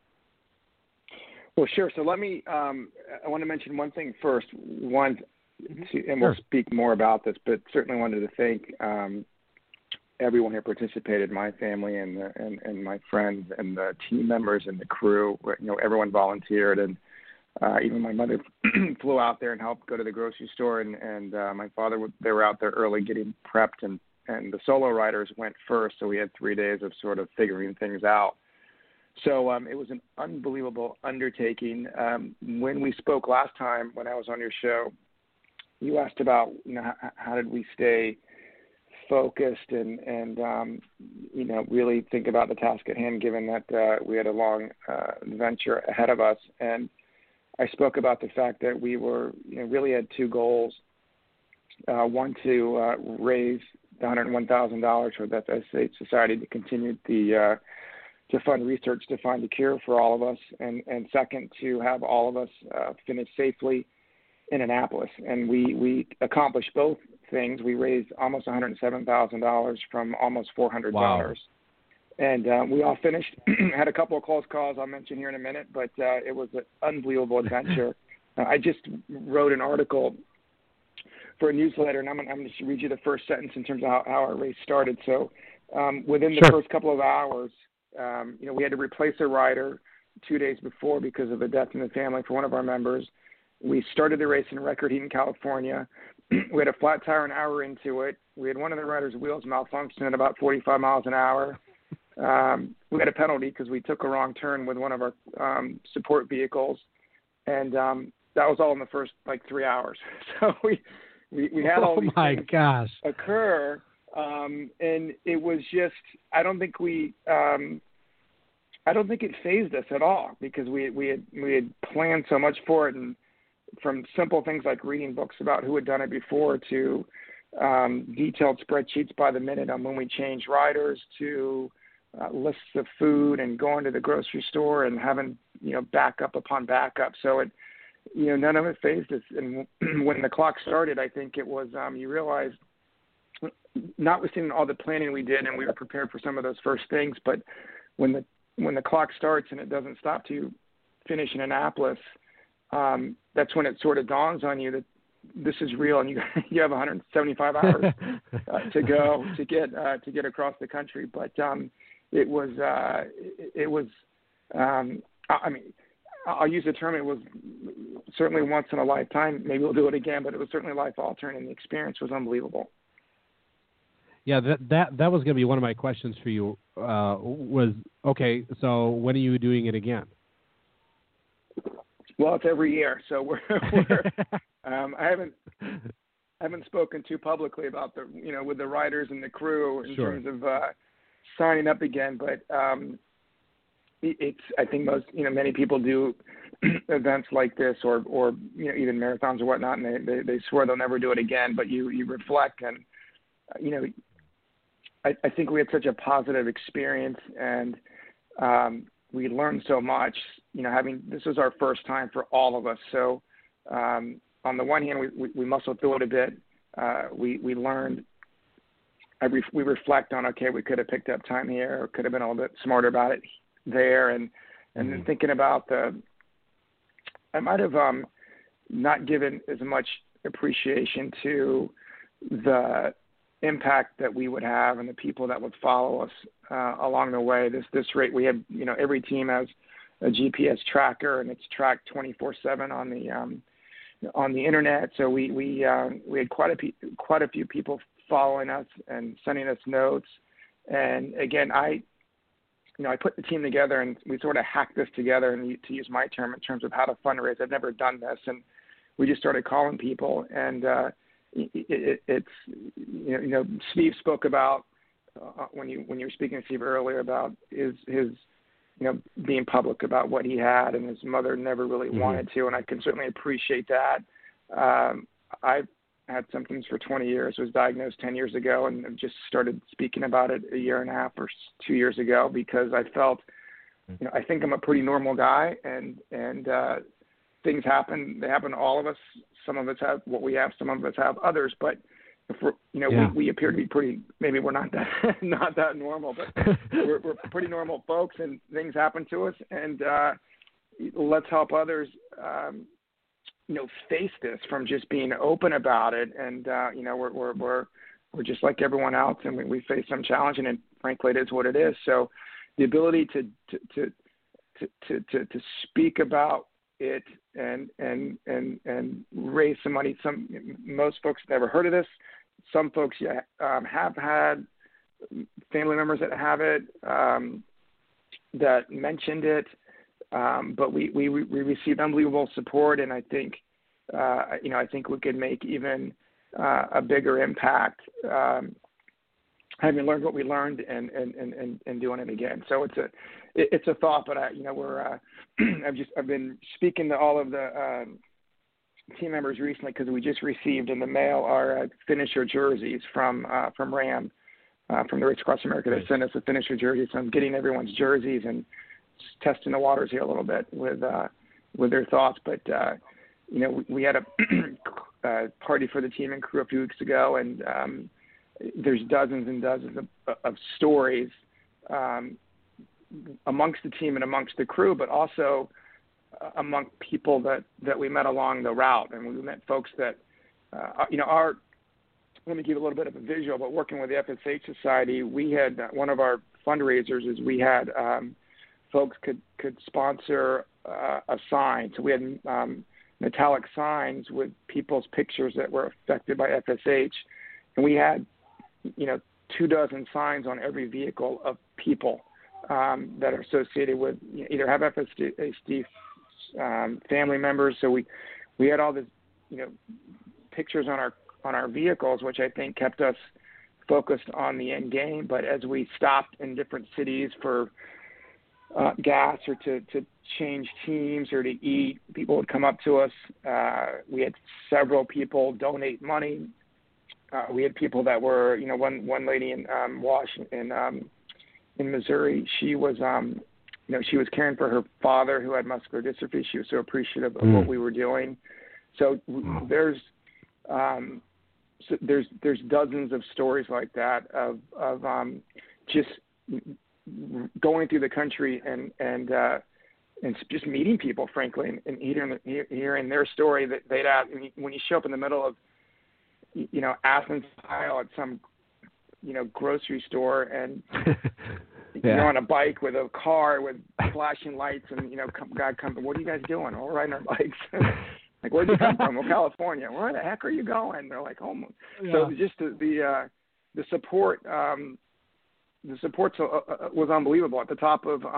Well, sure. So let me. I want to mention one thing first. And we'll speak more about this, but certainly wanted to thank everyone who participated, my family and my friends and the team members and the crew. Everyone volunteered, and even my mother flew out there and helped go to the grocery store, and my father. They were out there early getting prepped, and the solo riders went first, so we had 3 days of sort of figuring things out. So it was an unbelievable undertaking. When we spoke last time, when I was on your show, you asked about how did we stay focused and really think about the task at hand, given that we had a long adventure ahead of us. And I spoke about the fact that we were really had two goals. One, to raise the $101,000 for the FSH Society to continue to fund research to find a cure for all of us, and second, to have all of us finish safely in Annapolis. And we accomplished both things. We raised almost $107,000 from almost $400. Wow. And we all finished. Had a couple of close calls I'll mention here in a minute, but it was an unbelievable adventure. I just wrote an article for a newsletter, and I'm going to read you the first sentence in terms of how our race started. So within the first couple of hours, we had to replace a rider 2 days before because of a death in the family for one of our members. We started the race in Record Heaton, California. We had a flat tire an hour into it. We had one of the riders' wheels malfunction at about 45 miles an hour. We had a penalty because we took a wrong turn with one of our support vehicles, and that was all in the first 3 hours. So we had all these things occur, and it was just I don't think it fazed us at all because we had planned so much for it, and from simple things like reading books about who had done it before to detailed spreadsheets by the minute on when we changed riders to lists of food and going to the grocery store and having backup upon backup. So it none of it fazed us. And when the clock started, I think it was you realized, notwithstanding all the planning we did, and we were prepared for some of those first things, but when the clock starts and it doesn't stop to finish in Annapolis, that's when it sort of dawns on you that this is real, and you have 175 hours to go to get across the country. But it was I mean, I'll use the term, it was certainly once in a lifetime. Maybe we'll do it again, but it was certainly life altering, and the experience was unbelievable. Yeah, that was going to be one of my questions for you. Was okay. So when are you doing it again? Well, it's every year, so we're I haven't spoken too publicly about with the writers and the crew in Sure. terms of signing up again, but it's I think many people do events like this or even marathons or whatnot, and they swear they'll never do it again, but you reflect, and I think we had such a positive experience, and we learned so much. This was our first time for all of us. So on the one hand, we muscled through it a bit. We learned. We reflect on, okay, we could have picked up time here, or could have been a little bit smarter about it there, and then thinking about I might have not given as much appreciation to the impact that we would have and the people that would follow us along the way. This rate, we have, every team has a GPS tracker, and it's tracked 24/7 on the internet. So we had quite a few people following us and sending us notes. And again, I put the team together, and we sort of hacked this together, and to use my term, in terms of how to fundraise. I've never done this, and we just started calling people, and it's Steve spoke about when you were speaking to Steve earlier about his being public about what he had, and his mother never really wanted to, and I can certainly appreciate that. I've had symptoms for 20 years, was diagnosed 10 years ago, and just started speaking about it a year and a half or 2 years ago, because I felt, I think I'm a pretty normal guy, and things happen. They happen to all of us. Some of us have what we have, some of us have others, but if we're, we appear to be pretty, maybe we're not that normal, but we're pretty normal folks, and things happen to us, and let's help others, face this from just being open about it. And, we're just like everyone else, and we face some challenge, and frankly, it is what it is. So the ability to speak about it and raise some money. Most folks never heard of this. Some folks have had family members that have it, that mentioned it, but we received unbelievable support, and I think I think we could make even a bigger impact, having learned what we learned and doing it again. So it's a thought, but I've been speaking to all of the team members recently, because we just received in the mail our finisher jerseys from RAM, from the Race Across America. They sent us a finisher jersey, so I'm getting everyone's jerseys and testing the waters here a little bit with their thoughts. But we had a party for the team and crew a few weeks ago, and there's dozens and dozens of stories amongst the team and amongst the crew, but also among people that we met along the route. And we met folks that, let me give a little bit of a visual, but working with the FSH Society, we had one of our fundraisers is we had folks could sponsor a sign. So we had metallic signs with people's pictures that were affected by FSH. And we had, 24 signs on every vehicle of people that are associated with, either have FSH family members. So we had all this, pictures on our vehicles, which I think kept us focused on the end game. But as we stopped in different cities for gas or to change teams or to eat, people would come up to us. We had several people donate money. We had people that were, one lady in Washington, in Missouri, she was, she was caring for her father who had muscular dystrophy. She was so appreciative of what we were doing. So there's dozens of stories like that of just going through the country and just meeting people, frankly, and hearing their story that they'd have. When you show up in the middle of, Athens, Ohio, at some, grocery store, and you're on a bike with a car with flashing lights, and God comes, what are you guys doing? Oh, we're riding our bikes. Like, where'd you come from? Well, California. Where the heck are you going? They're like, oh. Yeah. So just the support, was unbelievable. At the top of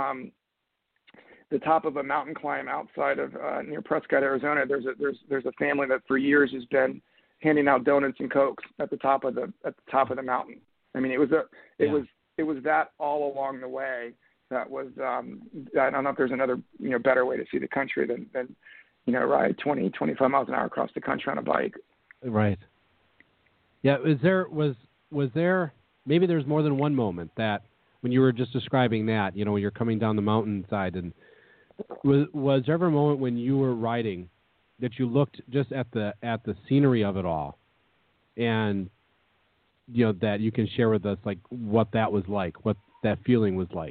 a mountain climb outside of near Prescott, Arizona, there's a family that for years has been handing out donuts and Cokes at the top of the mountain. I mean, it was that all along the way. That was I don't know if there's another better way to see the country than ride 20, 25 miles an hour across the country on a bike. Right. Yeah. Was there maybe there's more than one moment that when you were just describing that, when you're coming down the mountainside, and was there ever a moment when you were riding that you looked just at the scenery of it all, and that you can share with us, like, what that was like, what that feeling was like?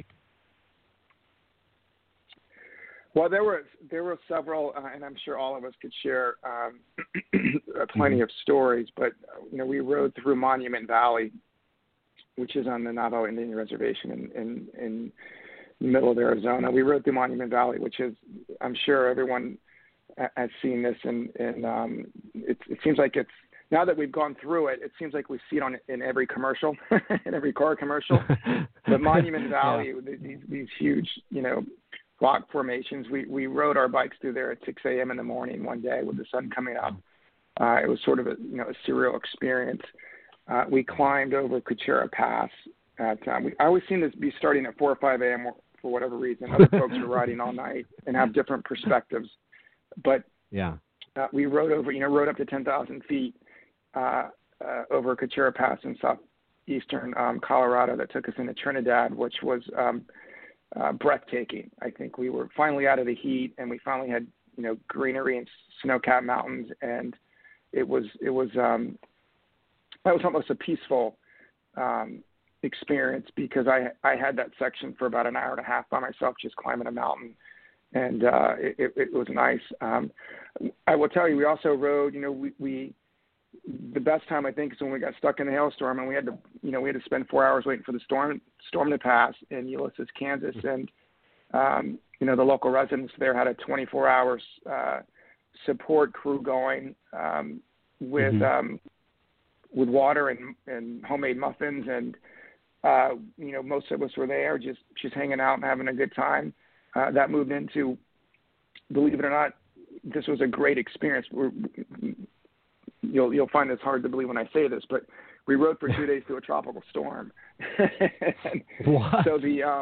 Well, there were several, and I'm sure all of us could share plenty of stories. But we rode through Monument Valley, which is on the Navajo Indian Reservation in the middle of Arizona. We rode through Monument Valley, which is, I'm sure everyone has seen this, and it seems like it's, now that we've gone through it, it seems like we see it in every commercial, in every car commercial. But Monument Valley, these huge, rock formations. We rode our bikes through there at 6 a.m. in the morning one day with the sun coming up. It was sort of a surreal experience. We climbed over Kuchera Pass. I always seem to be starting at 4 or 5 a.m. for whatever reason. Other folks are riding all night and have different perspectives. But we rode up to 10,000 feet over Kuchera Pass in southeastern Colorado that took us into Trinidad, which was breathtaking. I think we were finally out of the heat, and we finally had greenery and snow-capped mountains, and it was almost a peaceful experience, because I had that section for about an hour and a half by myself, just climbing a mountain, and it was nice. I will tell you, we also rode. The best time, I think, is when we got stuck in the hailstorm, and we had to spend 4 hours waiting for the storm to pass in Ulysses, Kansas, and the local residents there had a 24-hour support crew going with water and homemade muffins, and most of us were there just hanging out and having a good time. That moved into, believe it or not, this was a great experience. You'll find this hard to believe when I say this, but we rode for 2 days through a tropical storm. What? So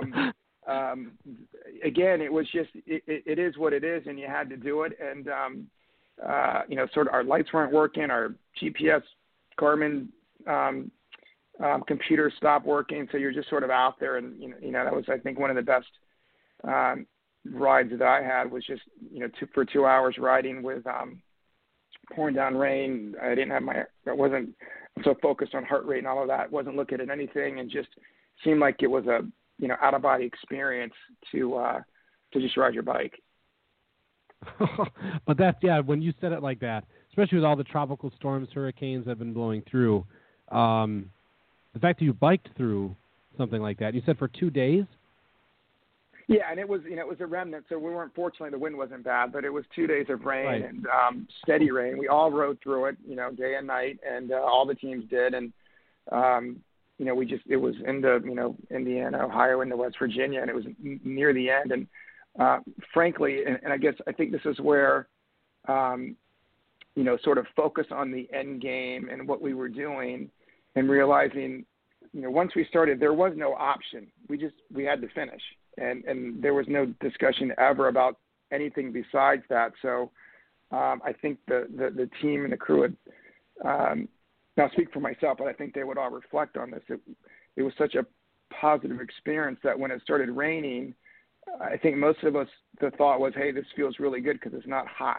again, it was just, it is what it is, and you had to do it. And, sort of our lights weren't working, our GPS Garmin computer stopped working. So you're just sort of out there, and, that was, I think, one of the best rides that I had was just, for 2 hours riding with pouring down rain. I wasn't so focused on heart rate and all of that. Wasn't looking at anything, and just seemed like it was a out of body experience to just ride your bike. But that's, when you said it like that, especially with all the tropical storms, hurricanes that have been blowing through, the fact that you biked through something like that, you said for 2 days. Yeah, and it was it was a remnant, so we weren't, fortunately the wind wasn't bad, but it was 2 days of rain, right, and steady rain. We all rode through it, day and night, and all the teams did, and it was into Indiana, Ohio, into West Virginia, and it was near the end, and frankly, and I think this is where sort of focus on the end game and what we were doing, and realizing once we started, there was no option. We had to finish. And there was no discussion ever about anything besides that. So I think the team and the crew would, now speak for myself, but I think they would all reflect on this. It was such a positive experience that when it started raining, I think most of us, the thought was, hey, this feels really good because it's not hot.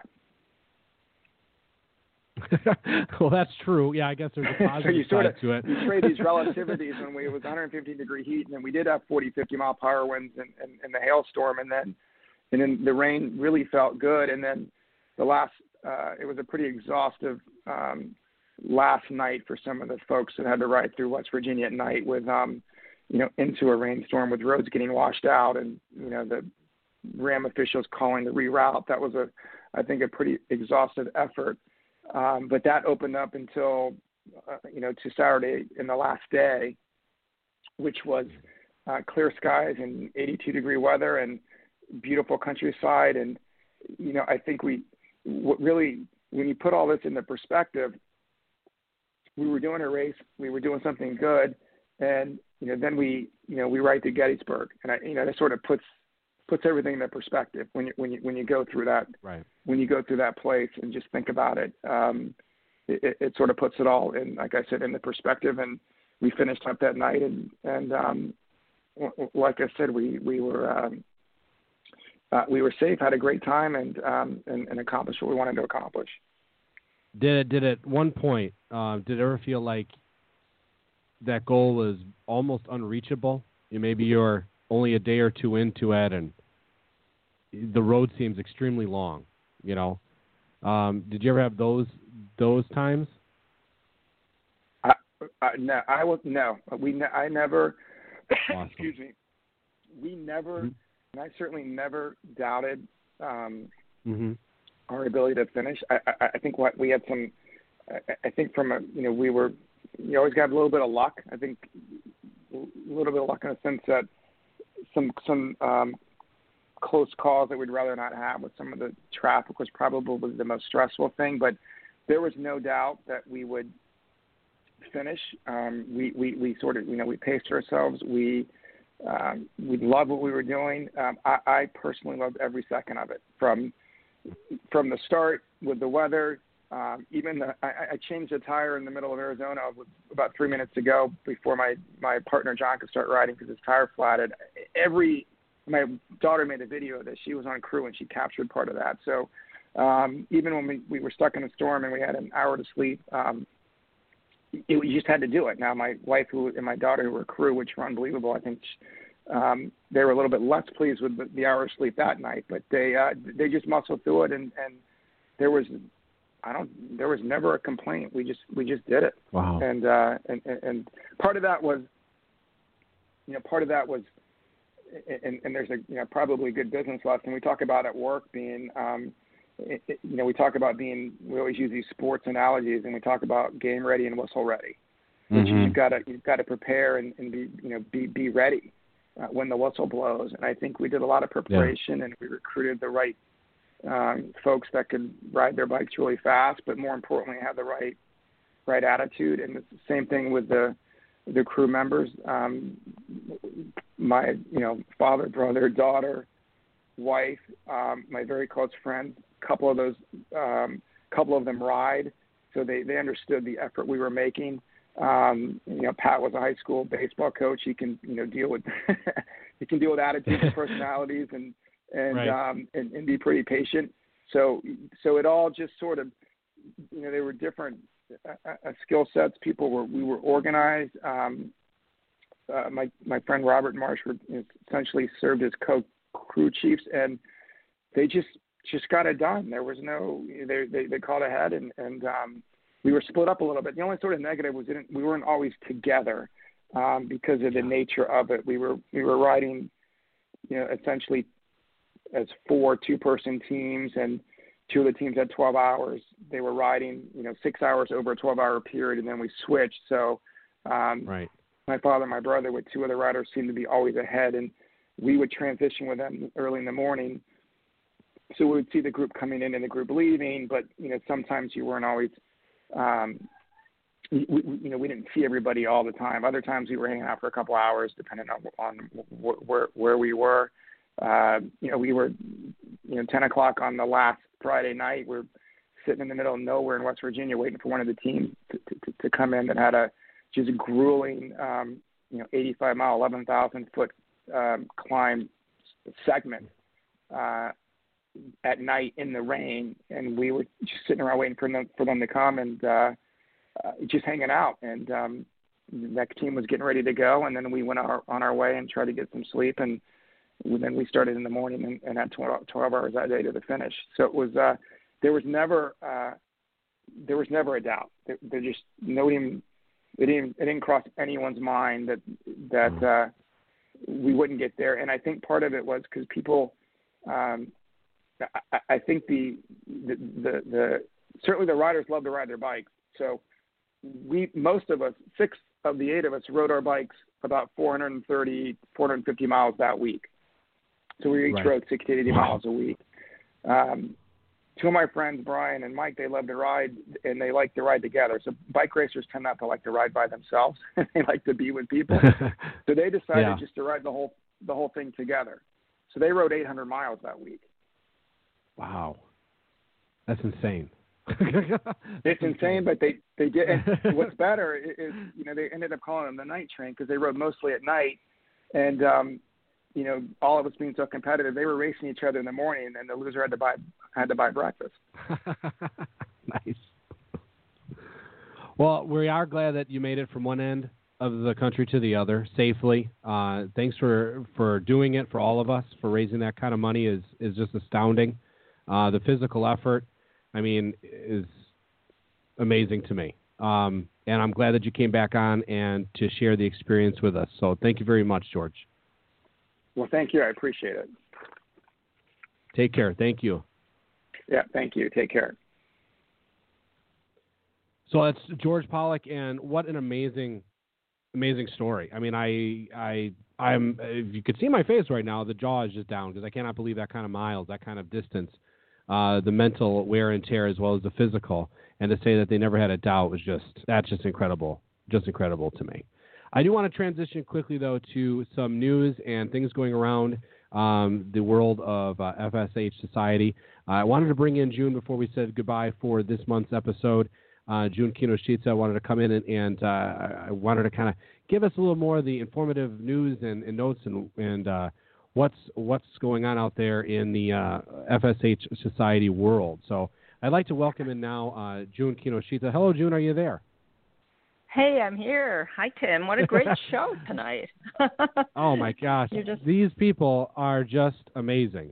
Well, that's true. Yeah, I guess there's a positive so side to it. You trade these relativities when it was 115-degree heat, and then we did have 40, 50-mile-per-hour winds and the hailstorm, and then and then the rain really felt good. And then the last, it was a pretty exhaustive last night for some of the folks that had to ride through West Virginia at night with, into a rainstorm with roads getting washed out and, the RAM officials calling to reroute. That was I think a pretty exhaustive effort. But that opened up until, to Saturday in the last day, which was clear skies and 82-degree weather and beautiful countryside. And, I think really, when you put all this into perspective, we were doing a race, we were doing something good, and, then we ride to Gettysburg. And, that sort of puts everything into perspective when you go through that, right. When you go through that place and just think about it, it sort of puts it all in, like I said, into perspective. And we finished up that night, and like I said, we were safe, had a great time, and accomplished what we wanted to accomplish. Did at one point, did it ever feel like that goal was almost unreachable? Maybe you're only a day or two into it, and the road seems extremely long. Did you ever have those times? No, I never. Awesome. Excuse me. We never, and I certainly never doubted our ability to finish. I think what we had some. I think we were. You always got a little bit of luck. I think a little bit of luck in the sense that some close calls that we'd rather not have with some of the traffic was probably the most stressful thing. But there was no doubt that we would finish. We sort of, we paced ourselves. We loved what we were doing. I personally loved every second of it, from the start with the weather. Even I changed the tire in the middle of Arizona with about 3 minutes to go before my partner John could start riding because his tire flatted. My daughter made a video of this. She was on crew and she captured part of that. So even when we were stuck in a storm and we had an hour to sleep, you just had to do it. Now my wife and my daughter who were crew, which were unbelievable, I think they were a little bit less pleased with the hour of sleep that night, but they just muscled through it, and there was never a complaint. We just did it. Wow. And part of that was, and there's a probably good business lesson. We talk about at work being, we talk about we always use these sports analogies, and we talk about game ready and whistle ready, which is you've got to prepare and be ready when the whistle blows. And I think we did a lot of preparation, and we recruited the right folks that could ride their bikes really fast, but more importantly, have the right attitude. And it's the same thing with the crew members. My father, brother, daughter, wife, my very close friends. Couple of them ride, so they understood the effort we were making. Pat was a high school baseball coach. He can deal with attitudes and personalities and be pretty patient. So it all just sort of, they were different skill sets. We were organized. My friend Robert Marsh essentially served as co-crew chiefs, and they just got it done. There was they called ahead, and we were split up a little bit. The only sort of negative was we weren't always together because of the nature of it. We were riding, essentially as 4 two-person teams, and 2 of the teams had 12 hours. They were riding, 6 hours over a 12-hour period, and then we switched. So my father and my brother with 2 other riders seemed to be always ahead, and we would transition with them early in the morning. So we would see the group coming in and the group leaving, but, sometimes you weren't always, we didn't see everybody all the time. Other times we were hanging out for a couple hours, depending on where we were. We were, 10 o'clock on the last Friday night. We're sitting in the middle of nowhere in West Virginia waiting for one of the teams to come in that had just a grueling, 85-mile, 11,000-foot climb segment at night in the rain, and we were just sitting around waiting for them to come and just hanging out. And that team was getting ready to go, and then we went on our way and tried to get some sleep. And then we started in the morning and had 12 hours that day to the finish. So it was there was never a doubt. There just it didn't cross anyone's mind that we wouldn't get there. And I think part of it was because people, I think the certainly the riders love to ride their bikes. So most of us, 6 of the 8 of us, rode our bikes about 430, 450 miles that week. So we each rode 60 to 80 miles a week. 2 of my friends, Brian and Mike, they love to ride, and they like to ride together. So bike racers tend not to like to ride by themselves. They like to be with people. So they decided just to ride the whole thing together. So they rode 800 miles that week. Wow. That's insane. It's insane, but they did. And what's better is, they ended up calling them the night train because they rode mostly at night. And, all of us being so competitive, they were racing each other in the morning, and the loser had to buy breakfast. Nice. Well, we are glad that you made it from one end of the country to the other safely. Thanks for doing it for all of us. For raising that kind of money is just astounding. The physical effort, is amazing to me. And I'm glad that you came back on and to share the experience with us. So thank you very much, George. Well, thank you. I appreciate it. Take care. Thank you. Yeah, thank you. Take care. So that's George Pollock, and what an amazing story. I'm if you could see my face right now, the jaw is just down because I cannot believe that kind of miles, that kind of distance, the mental wear and tear as well as the physical, and to say that they never had a doubt that's just incredible to me. I do want to transition quickly, though, to some news and things going around the world of FSH Society. I wanted to bring in June before we said goodbye for this month's episode. June Kinoshita wanted to come in and I wanted to kind of give us a little more of the informative news and notes and what's going on out there in the FSH Society world. So I'd like to welcome in now June Kinoshita. Hello, June. Are you there? Hey, I'm here. Hi, Tim. What a great show tonight. Oh, my gosh. These people are just amazing.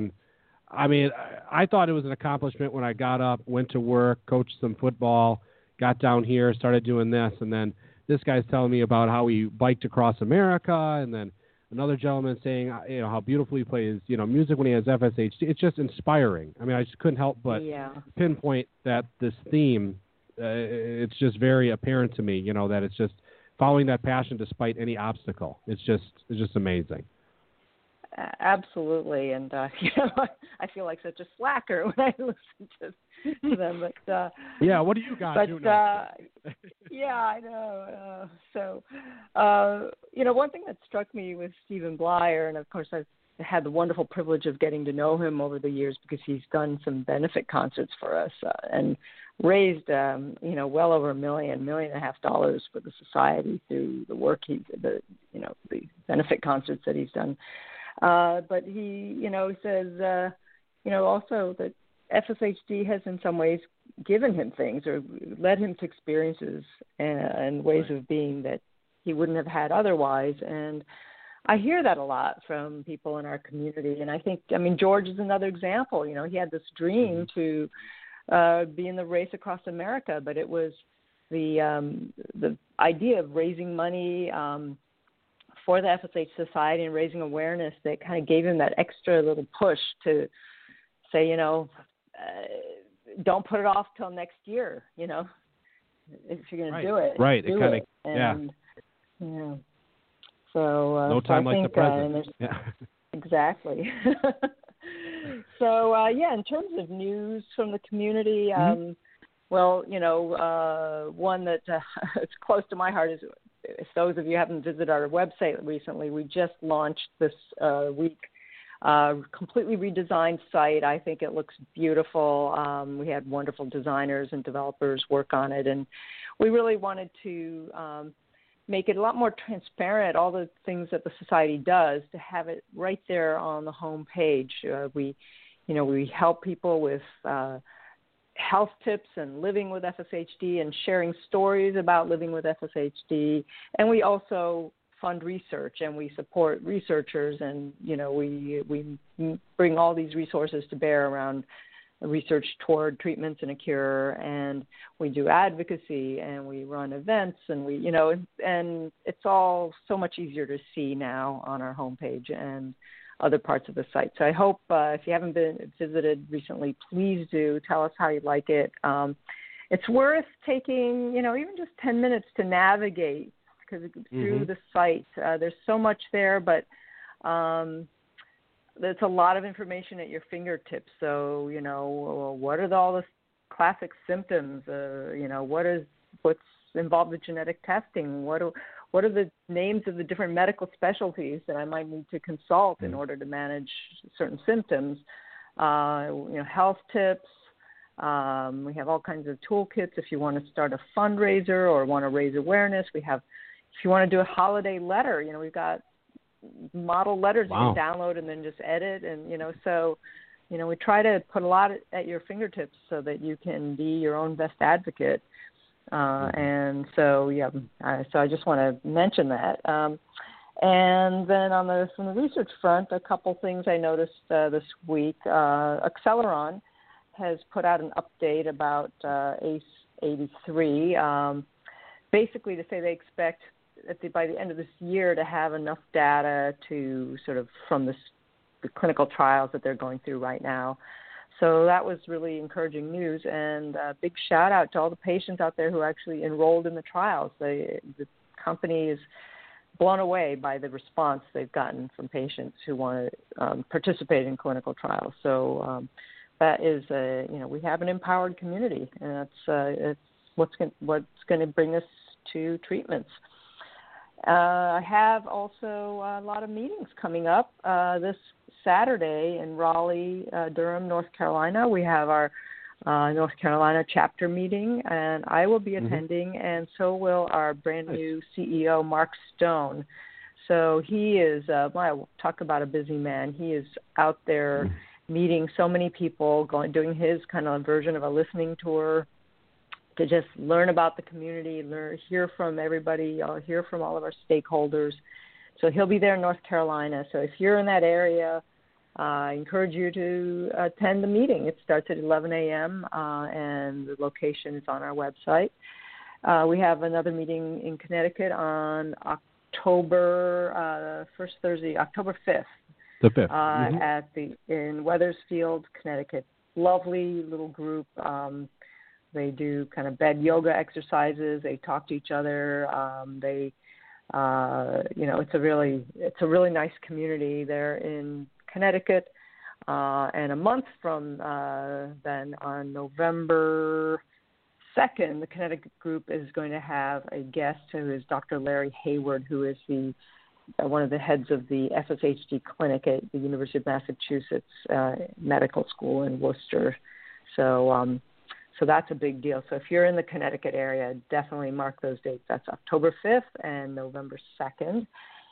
I thought it was an accomplishment when I got up, went to work, coached some football, got down here, started doing this, and then this guy's telling me about how he biked across America, and then another gentleman saying, how beautifully he plays, music when he has FSHD. It's just inspiring. I just couldn't help but pinpoint that this theme. It's just very apparent to me, that it's just following that passion despite any obstacle. It's just amazing. Absolutely, and I feel like such a slacker when I listen to them. But yeah, what do you got? Yeah, I know. So, one thing that struck me with Stephen Blyer, and of course I've had the wonderful privilege of getting to know him over the years because he's done some benefit concerts for us and raised, well over $1.5 million for the society through the work the benefit concerts that he's done. But he, says, also that FSHD has in some ways given him things or led him to experiences and ways of being that he wouldn't have had otherwise. And I hear that a lot from people in our community. And I think, George is another example. He had this dream to be in the race across America, but it was the idea of raising money for the FSH Society and raising awareness that kind of gave him that extra little push to say, don't put it off till next year, if you're going to do it. Right. Do it kind of, So no time like the present. Exactly. So in terms of news from the community, one that it's close to my heart is, if those of you haven't visited our website recently, we just launched this week completely redesigned site. I think it looks beautiful. We had wonderful designers and developers work on it, and we really wanted to make it a lot more transparent, all the things that the society does, to have it right there on the home page. We help people with health tips and living with FSHD and sharing stories about living with FSHD. And we also fund research and we support researchers, and we bring all these resources to bear around research toward treatments and a cure, and we do advocacy and we run events, and and it's all so much easier to see now on our homepage and other parts of the site. So I hope if you haven't been visited recently, please do tell us how you like it. It's worth taking, even just 10 minutes to navigate through the site. There's so much there, but there's a lot of information at your fingertips. So, what are all the classic symptoms? What's involved with genetic testing? What are the names of the different medical specialties that I might need to consult in order to manage certain symptoms? Health tips. We have all kinds of toolkits if you want to start a fundraiser or want to raise awareness. We have, if you want to do a holiday letter, we've got model letters you can download and then just edit. And, we try to put a lot at your fingertips so that you can be your own best advocate. And so I just want to mention that. And then from the research front, a couple things I noticed this week. Acceleron has put out an update about ACE-83, basically to say they expect by the end of this year to have enough data to sort of from the clinical trials that they're going through right now. So that was really encouraging news, and a big shout out to all the patients out there who actually enrolled in the trials. The company is blown away by the response they've gotten from patients who want to participate in clinical trials. So that is, we have an empowered community, and that's what's going to bring us to treatments. I have also a lot of meetings coming up. This Saturday in Raleigh, Durham, North Carolina, we have our North Carolina chapter meeting, and I will be attending, and so will our brand new CEO, Mark Stone. So he is, talk about a busy man. He is out there meeting so many people, doing his kind of version of a listening tour to just learn about the community, hear from everybody, hear from all of our stakeholders. So he'll be there in North Carolina. So if you're in that area, I encourage you to attend the meeting. It starts at 11 a.m., and the location is on our website. We have another meeting in Connecticut on first Thursday, October 5th. The 5th. In Wethersfield, Connecticut. Lovely little group. They do kind of bed yoga exercises. They talk to each other. It's a really nice community there in Connecticut. And a month from then, on November 2nd, the Connecticut group is going to have a guest who is Dr. Larry Hayward, who is one of the heads of the FSHD clinic at the University of Massachusetts Medical School in Worcester. So that's a big deal. So if you're in the Connecticut area, definitely mark those dates. That's October 5th and November 2nd.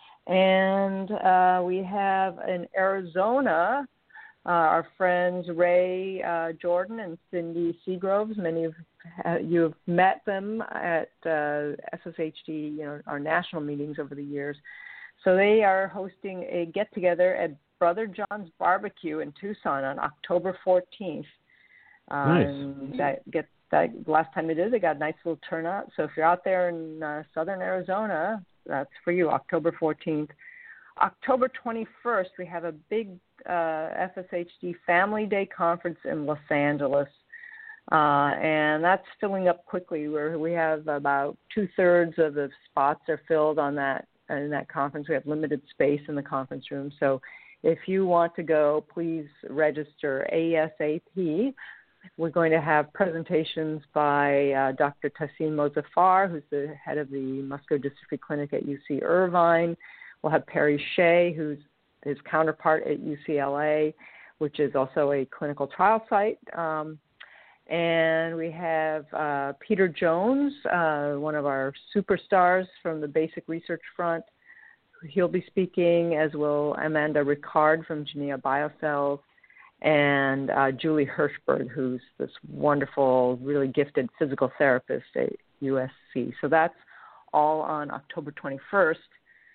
And we have in Arizona, our friends Ray Jordan and Cindy Seagroves. Many of you have met them at FSHD, our national meetings over the years. So they are hosting a get-together at Brother John's Barbecue in Tucson on October 14th. Nice. That last time they did, they got a nice little turnout. So if you're out there in southern Arizona, that's for you, October 14th. October 21st, we have a big FSHD Family Day conference in Los Angeles. And that's filling up quickly. We have about 2/3 of the spots are filled in that conference. We have limited space in the conference room. So if you want to go, please register ASAP. We're going to have presentations by Dr. Tassim Mozaffar, who's the head of the Muscular Dystrophy Clinic at UC Irvine. We'll have Perry Shea, who's his counterpart at UCLA, which is also a clinical trial site. And we have Peter Jones, one of our superstars from the basic research front. He'll be speaking, as will Amanda Ricard from Genea Biocells, and Julie Hirschberg, who's this wonderful, really gifted physical therapist at USC. So that's all on October 21st.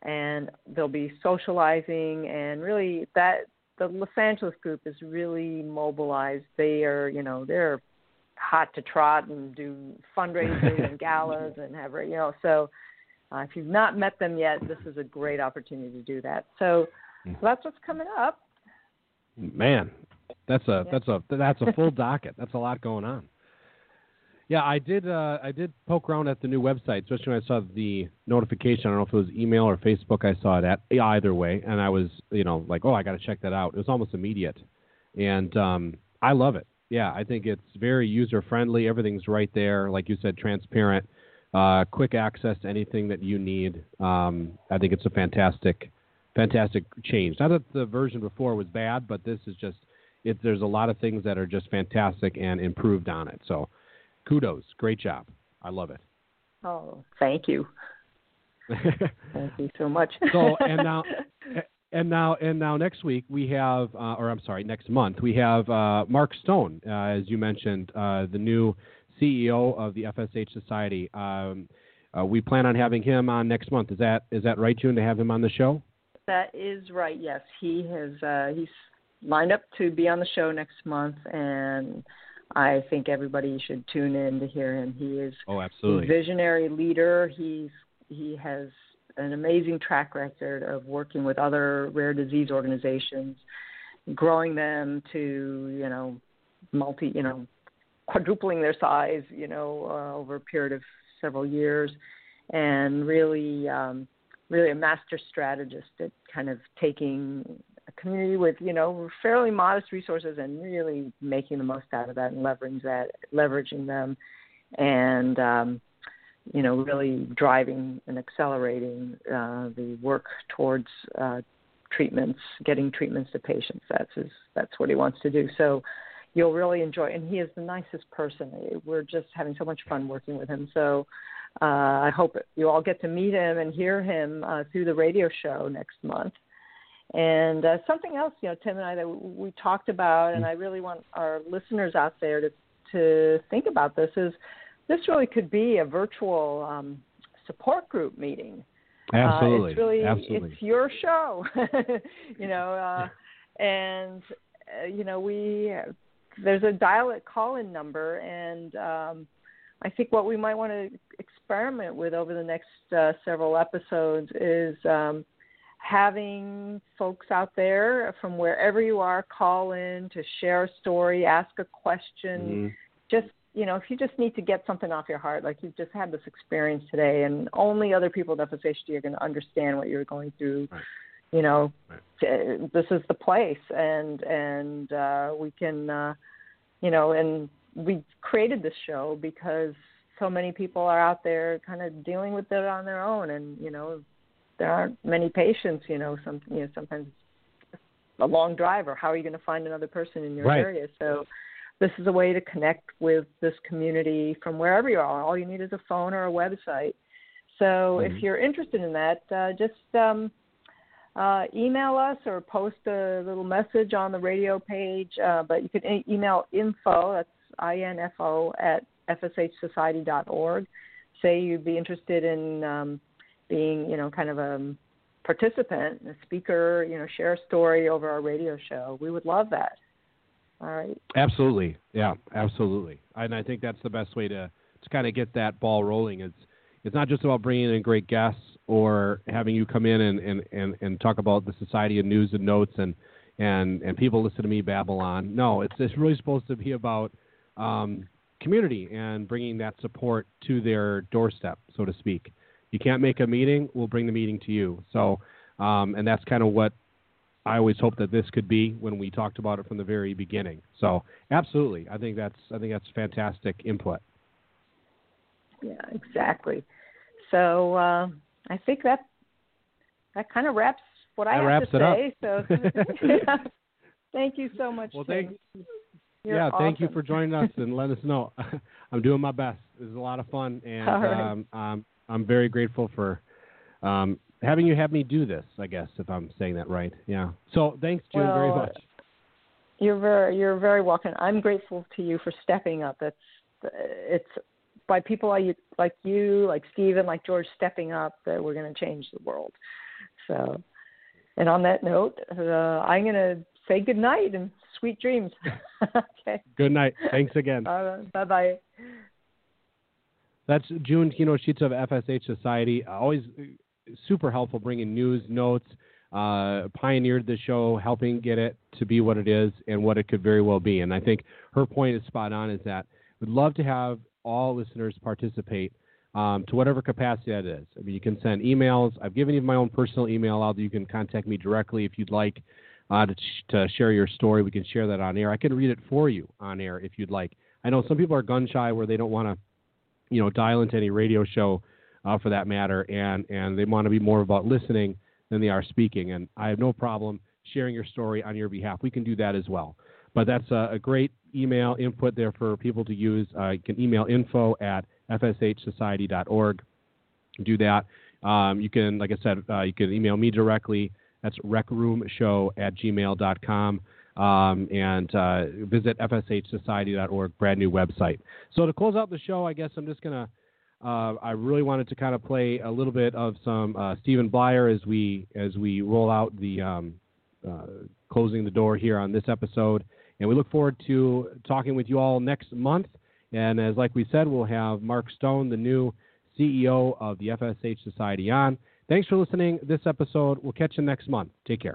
and they'll be socializing, and really that the Los Angeles group is really mobilized. They are, they're hot to trot and do fundraisers and galas and have, so if you've not met them yet, this is a great opportunity to do that. So that's what's coming up. Man, that's a full docket. That's a lot going on. Yeah, I did poke around at the new website, especially when I saw the notification. I don't know if it was email or Facebook I saw it at, either way, and I was, like, I got to check that out. It was almost immediate, and I love it. Yeah, I think it's very user-friendly. Everything's right there, like you said, transparent, quick access to anything that you need. I think it's a fantastic change. Not that the version before was bad, but this is just, there's a lot of things that are just fantastic and improved on it. So kudos. Great job. I love it. Oh, thank you. Thank you so much. So, and now next week we have, next month we have Mark Stone, as you mentioned, the new CEO of the FSH Society. We plan on having him on next month. Is that right, June, to have him on the show? That is right. Yes, he has. He's lined up to be on the show next month, and I think everybody should tune in to hear him. He is absolutely a visionary leader. He has an amazing track record of working with other rare disease organizations, growing them to quadrupling their size, over a period of several years, and really a master strategist at kind of taking a community with, fairly modest resources and really making the most out of that and leveraging them and, really driving and accelerating the work towards treatments, getting treatments to patients. That's what he wants to do. So you'll really enjoy it. And he is the nicest person. We're just having so much fun working with him. So I hope you all get to meet him and hear him through the radio show next month. And something else, Tim and I, that we talked about, and I really want our listeners out there to think about this, is this really could be a virtual support group meeting. Absolutely. It's your show, and there's a dial-it call-in number, and I think what we might want to experiment with over the next several episodes is having folks out there from wherever you are call in to share a story, ask a question, just, if you just need to get something off your heart, like you've just had this experience today, and only other people at FSHD are going to understand what you're going through. Right. This is the place, and we can, and we created this show because so many people are out there kind of dealing with it on their own, and there aren't many patients. Sometimes it's a long drive, or how are you going to find another person in your area? So this is a way to connect with this community from wherever you are. All you need is a phone or a website. So if you're interested in that, just email us or post a little message on the radio page. But you can email info, that's INFO, at FSHsociety.org. Say you'd be interested in being, kind of a participant, a speaker, share a story over our radio show. We would love that. All right. Absolutely. Yeah, absolutely. And I think that's the best way to kind of get that ball rolling. It's not just about bringing in great guests or having you come in and talk about the Society of News and Notes and people listen to me babble on. No, it's really supposed to be about community and bringing that support to their doorstep, so to speak. You can't make a meeting, we'll bring the meeting to you. So, and that's kind of what I always hoped that this could be when we talked about it from the very beginning. So, absolutely, I think that's fantastic input. Yeah, exactly. So, I think that kind of wraps what I have to say. So, thank you so much. Well, Tim. Thank you for joining us and letting us know. I'm doing my best. This is a lot of fun, and I'm very grateful for having you have me do this, I guess, if I'm saying that right. Yeah. So thanks, June, very much. You're very welcome. I'm grateful to you for stepping up. It's by people like you, like Stephen, like George stepping up that we're going to change the world. So, and on that note, I'm going to say good night and sweet dreams. Okay. Good night. Thanks again. Bye-bye. That's June Kinoshita of FSH Society. Always super helpful bringing news, notes, pioneered the show, helping get it to be what it is and what it could very well be. And I think her point is spot on, is that we'd love to have all listeners participate to whatever capacity that is. I mean, you can send emails. I've given you my own personal email out. You can contact me directly if you'd like to share your story. We can share that on air. I can read it for you on air if you'd like. I know some people are gun shy where they don't want to, dial into any radio show for that matter, and they want to be more about listening than they are speaking. And I have no problem sharing your story on your behalf. We can do that as well. But that's a great email input there for people to use. You can email info@fshsociety.org. Do that. You can, like I said, you can email me directly. That's recroomshow@gmail.com. And visit fshsociety.org, brand new website. So to close out the show, I guess I'm just going to, I really wanted to kind of play a little bit of some Stephen Blyer as we roll out the closing the door here on this episode. And we look forward to talking with you all next month. And as like we said, we'll have Mark Stone, the new CEO of the FSH Society, on. Thanks for listening this episode. We'll catch you next month. Take care.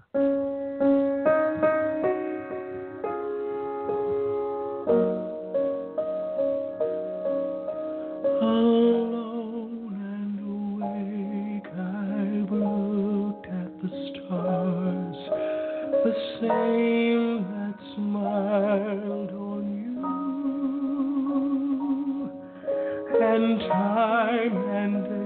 Same that smiled on you, and time and